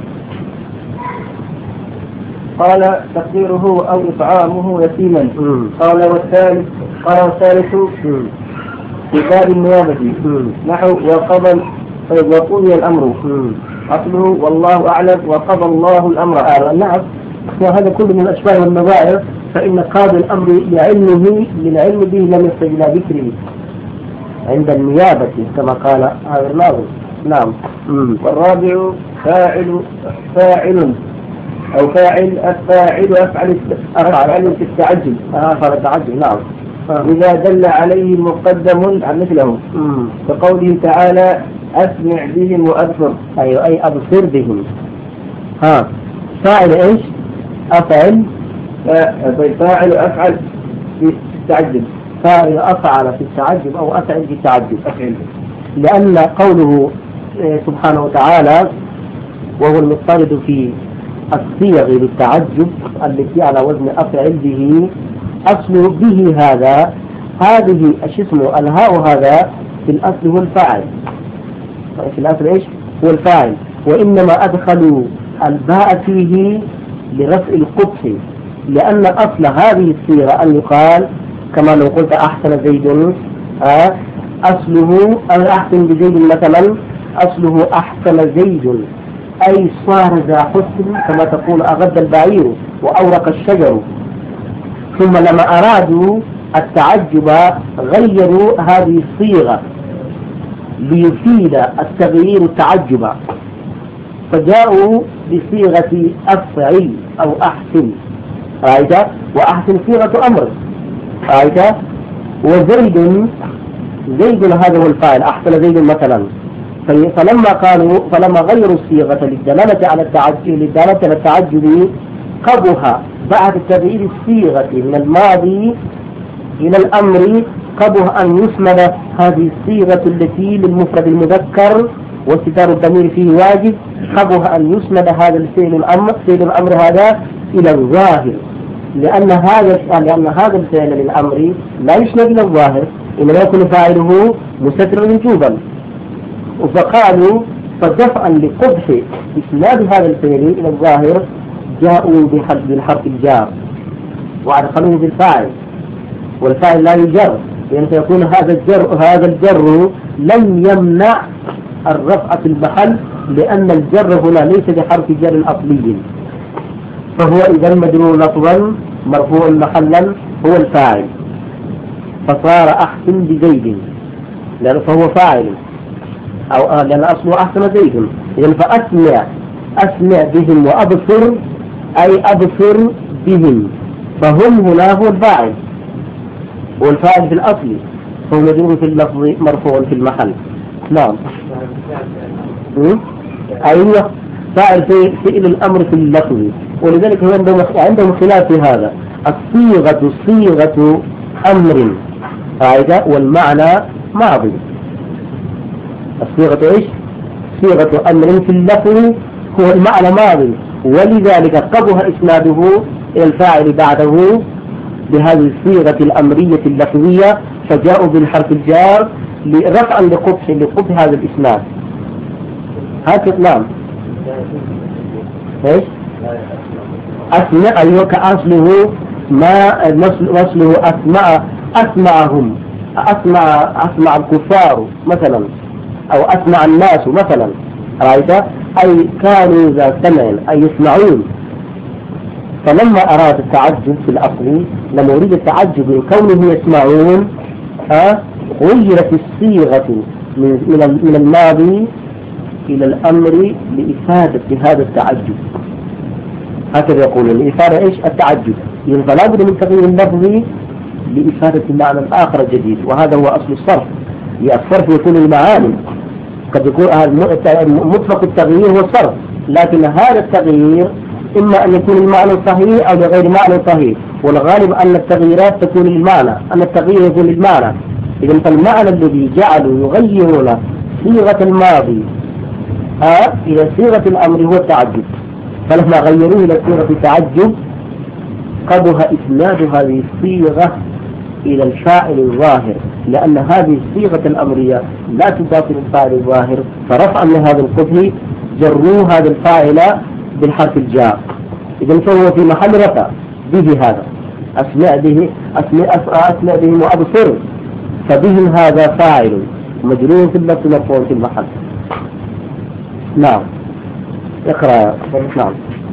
قال تقديره أو إطعامه يتيما. قال والثالث قال والثالث في باب النيابة نحو وقضى وقضي الأمر، أصله والله أعلم وقضى الله الأمر. نعم. وهذا كله من الأشباه والنظائر، فإن قاضي الأمر لعلمه للعلم به لم يحتاج إلى ذكره عند النيابة كما قال هذا الناظر. نعم. والرابع فاعل فاعل أو فاعل الفاعل أفعل أفعل في التعجل أفعل التعجل. نعم. إذا دل عليه مقدم عن مثله كقوله تعالى أسمع بهم وأبصر، أيوة أي أبصر بهم. ها فاعل إيش؟ أفعل فاعل أفعل في التعجب، فاعل أفعل في التعجب أو أفعل في التعجب، لأن قوله سبحانه وتعالى وهو المضطرد في الصيغ للتعجب التي على وزن أفعل به، أصل به هذا هذه ايش اسمه الهاء، هذا في الأصل هو الفاعل، في الأصل إيش هو الفاعل، وإنما أدخلوا الباء فيه لرفع القبح، لأن أصل هذه الصيغة أن يقال كما لو قلت أحسن زيد، أه أصله أحسن بزيد مثلا، أصله أحسن زيد أي صار ذا حسن، كما تقول أغد البعير وأورق الشجر. ثم لما أرادوا التعجب غيروا هذه الصيغة ليفيد التغيير التعجب، فجاءوا بصيغة أفعل أو أحسن، رأيت؟ وأحسن صيغة أمر، رأيت؟ وزيد زيد هذا هو الفاعل، أحسن زيد مثلا. فلما قالوا فلما غيروا الصيغة للدلالة على التعجب للدلالة على التعجب قبها بعد تغيير الصيغة من الماضي إلى الأمر، قبه أن يسند هذه الصيغة التي للمفرد المذكر واستتار الضمير فيه واجب، قبه أن يسند هذا الفعل الأمر فعل الأمر هذا إلى الظاهر، لأن هذا لأن هذا الفعل للأمر لا يسند إلى الظاهر، إنما يكون فاعله مستترا وجوبا. فقالوا فدفعا لقبح إسناد هذا الفعل إلى الظاهر جاءوا بالحرف الجار وأدخلوه بالفاعل، والفاعل لا يجر، لأن سيكون هذا الجر هذا الجر لم يمنع الرفع في المحل، لأن الجر هنا ليس بحرف جر أصلي، فهو إذا مجرور لفظا مرفوع محلا هو الفاعل، فصار أحسن بزيد لأنه فهو فاعل، أو لأن أصله أحسن زيد. إذن فأسمع أسمع بهم وأبصر أي أبصر بهم، فهم هنا هو الفاعل، والفاعل في الأصل فهو مجرور في اللفظ مرفوع في المحل. نعم. أيوة، فاعل في فعل الأمر في اللفظ، ولذلك هو عندهم عندهم خلاف في هذا. الصيغة صيغة أمر قاعدة والمعنى ماضي. الصيغة إيش؟ صيغة أمر في اللفظ هو المعنى ماضي، ولذلك قبح إسناده إلى الفاعل بعده بهذه الصيغة الأمرية اللفظية، فجاءوا بالحرف الجار رفعا لقبح لقبح هذا الإسناد. هكذا. نعم. إيش؟ أسمع. أيوة، كأصله ما وصله أسمع أسمعهم أسمع أسمع الكفار مثلا، أو أسمع الناس مثلا، رأيت؟ أي كانوا ذا سمع أي يسمعون. فلما أراد التعجب في الأصل لما أريد التعجب من كونهم يسمعون ها غيرت الصيغة من من الماضي إلى الأمر لإفادة هذا التعجب. هكذا يقولون لإفادة إيش؟ التعجب. يعني فلا بد من تغيير اللفظ لإفادة المعنى الآخر الجديد، وهذا هو أصل الصرف. الصرف يكون المعاني، قد يكون مطلق التغيير هو الصرف، لكن هذا التغيير إما أن يكون المعنى صحيح أو لغير معنى صحيح، والغالب أن التغييرات تكون للمعنى، أن التغيير يكون للمعنى. إذن فالمعنى الذي جعلوا يغيرون صيغة الماضي ها إلى صيغة الأمر هو التعجب، فلما غيروه إلى صيغة التعجب قبح إسناد هذه الصيغة إلى الفاعل الظاهر، لأن هذه الصيغة الأمرية لا تباطل الفاعل الظاهر، فرفعا لهذا القبح جروا هذا الفاعل بالحرف الجار. إذن فهو في محل رفع به هذا أسمع به أسمع أسمع بهم وأبصر، فبهم هذا فاعل مجرور في اللفظ مرفوع في المحل. نعم. اقرأ. نعم.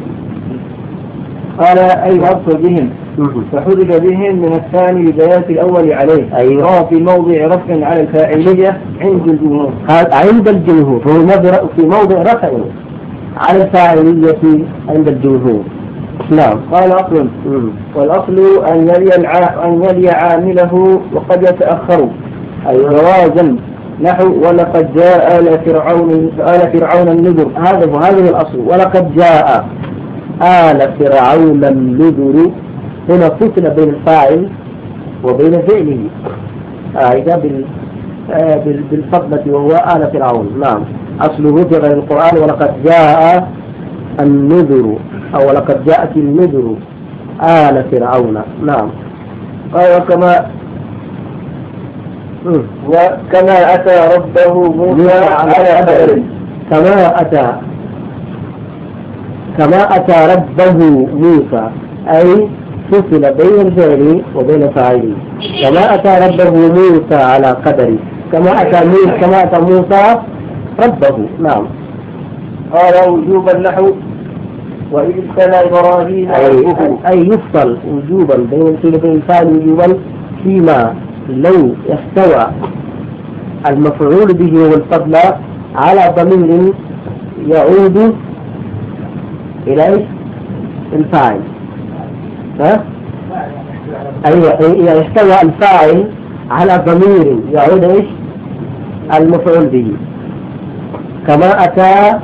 قال أي أبصر بهم، فحذف بهم من الثاني لبيان الأول عليه. أيوة. وهو في موضع رفع على الفاعلية عند الجمهور. عند الجمهور، فهو في موضع رفع على الفاعلية عند الجمهور. نعم. قال أصل، والأصل أن يلي الع... أن يلي عامله وقد يتأخر، أي جوازا، نحو ولقد جاء آل فرعون آل فرعون النذر. هذا هو هذا الأصل. ولقد جاء آل فرعون النذر، هنا فصل بين الفاعل وبين فعله هذا بال بالفضلة وهو آل فرعون. نعم. أصله في غير القرآن ولقد جاء النذر أو ولقد جاءت النذر آل فرعون. نعم. قال وكما وكما أتى ربه موسى على قدر، كما أتى كما أتى ربه موسى أي فصل بين الفعل وبين فاعله. كما أتى ربه موسى على قدر، كما أتى موسى كما أتى موسى ربه. نعم. قال وجوبا نحو وإذ ابتلى إبراهيم ربه، أي يفصل وجوبا بين الفعل وجوبا فيما لو يستوى المفعول به والفضل على ضمير يعود إلى إيش؟ الفاعل. ها؟ أيوة، يحتوي الفاعل على ضمير يعود إيش؟ المفعول به، كما أتى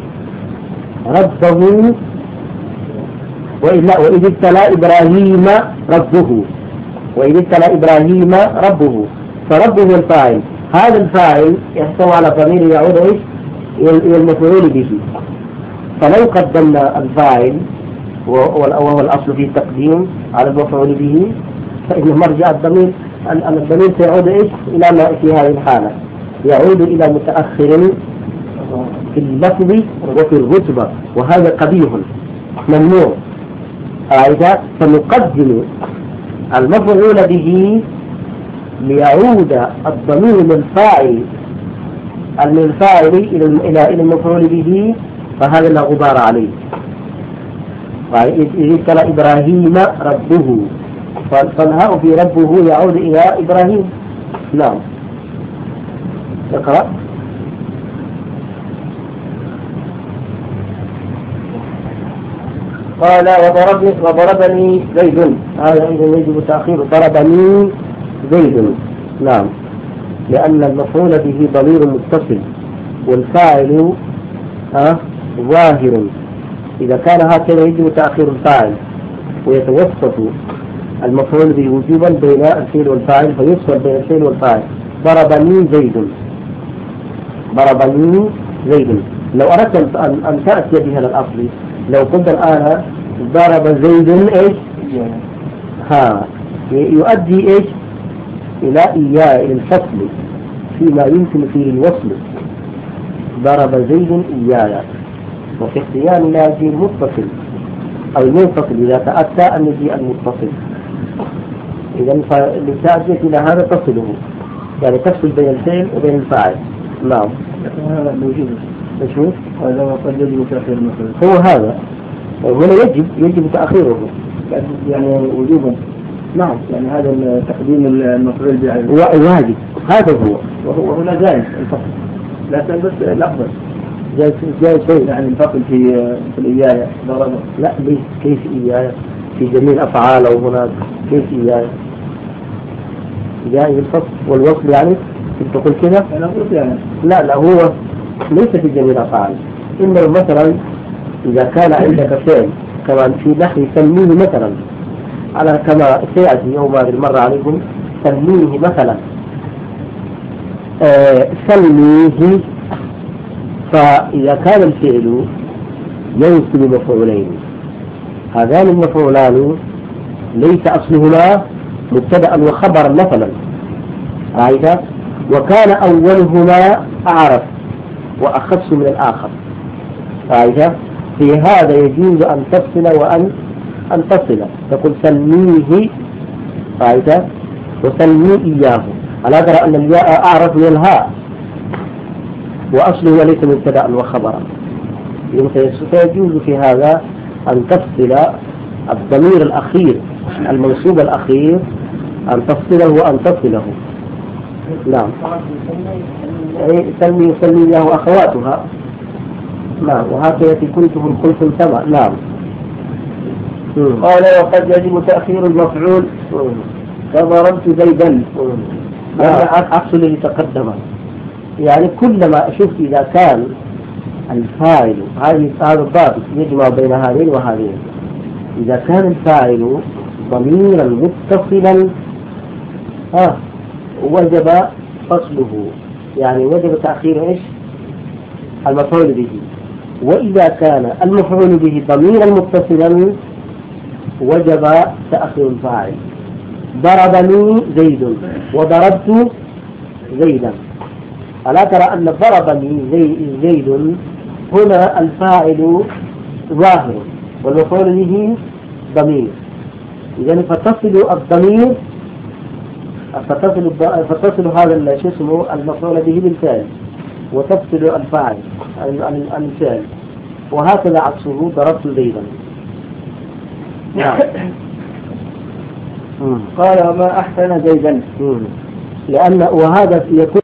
ربه وإلا وإذ ابتلى إبراهيم ربه، وإذ ابتلى إبراهيم ربه، فربه الفاعل، هذا الفاعل يحتوي على ضمير يعود إيش؟ إلى المفعول به. فلو قدمنا الفاعل وهو الأصل في التقديم على المفعول به، فإن مرجع الضمير الضمير سيعود إيش؟ إلى ما في هذه الحالة يعود إلى متأخر في اللفظ وفي الرتبة، وهذا قبيح ممنوع. هذا فنقدم المفعول به ليعود الضمير للفاعل من الفاعل إلى إلى المفعول به، فهذا لا غبار عليه. إذ ابتلى إبراهيم ربه، فالهاء في ربه يعود إلى إبراهيم. نعم، اقرأ. قال وضربني وضربني زيد. هذا إذا يجب تأخير ضربني زيد. نعم، لأن المفعول به ضمير متصل والفاعل ها ظاهر. إذا كان هكذا يجب تأخير الفاعل ويتوسط المفعول به وجوبا بين الفعل والفاعل، فيفصل بين الفعل والفاعل. ضربني زيد، ضربني زيد. لو أردت أن تأتي بها للأصل، لو قلت الآن ضرب زيد إيش؟ ها يؤدي إيش؟ إلى إياه، إلى الفصل فيما يمكن فيه الوصل. ضرب زيد إياي، وفي اختيار لا يجي المتصل أو المنفصل إذا تأتى أن يجي المتصل. إذا فلتأتي إلى هذا تصله، يعني تفصل بين الفعل وبين الفاعل. نعم، هذا موجود. مشهور. هذا قد يجب تأخير المفعول. هو هذا هنا يجب يجب تأخيره يعني وجوبا. نعم، يعني هذا تقديم المفعول به واجب، هذا هو. وهو هنا جائز الفصل، لكن بس الأفضل جائز جائز يعني الفصل في في الإياية ضرب. لا، ليش؟ كيف إياية؟ في جميع أفعال أو هناك كيف إياية؟ جائز الفصل والوصل، يعني أنت تقول كذا؟ أنا قلت يعني لا لا، هو ليس في جميع الأفعال. إنه مثلا إذا كان عندك فعل كمان في نحو سميه مثلا، على كما سيأتي يوم هذه المرة عليكم، سميه مثلا آه سميه، فإذا كان الفعل ينصب مفعولين، هذان المفعولان ليس أصلهما مبتدأ وخبرا مثلا، رأيت؟ وكان أولهما أعرف وأخص من الآخر، رأيت؟ في هذا يجوز أن تفصل وأن أن تصل، تقول سميه، رأيت؟ وسمي إياه، ألا ترى أن الياء أعرف من الهاء وأصله ليس مبتدأ وخبرا. فيجوز في هذا أن تفصل الضمير الأخير المنصوب الأخير، أن تفصله وأن تصله. نعم، سمي سمي له أخواتها. نعم، وهكذا كنتم الخلف سبع. نعم. قال وقد يجب تأخير المفعول فضربت زيدا. هذا عكس الذي تقدم، يعني كلما أشوف إذا كان الفاعل، هذه هذا الضابط يجمع بين هذين وهذين، إذا كان الفاعل ضميرا متصلا ها وجب فصله، يعني وجب تأخير إيش؟ المفعول به. وإذا كان المفعول به ضميرا متصلا وجب تأخير الفاعل. ضربني زيد وضربت زيدا، ألا ترى أن ضربني زي زيد هنا الفاعل ظاهر والمفعول به ضمير، إذن فتصل الضمير فتصل فتصل هذا شو اسمه المفعول به بالفعل، وتفصل الفاعل عن الفعل، وهكذا عكسه ضربت زيدا. قال وما أحسن زيدا، لأن وهذا يكون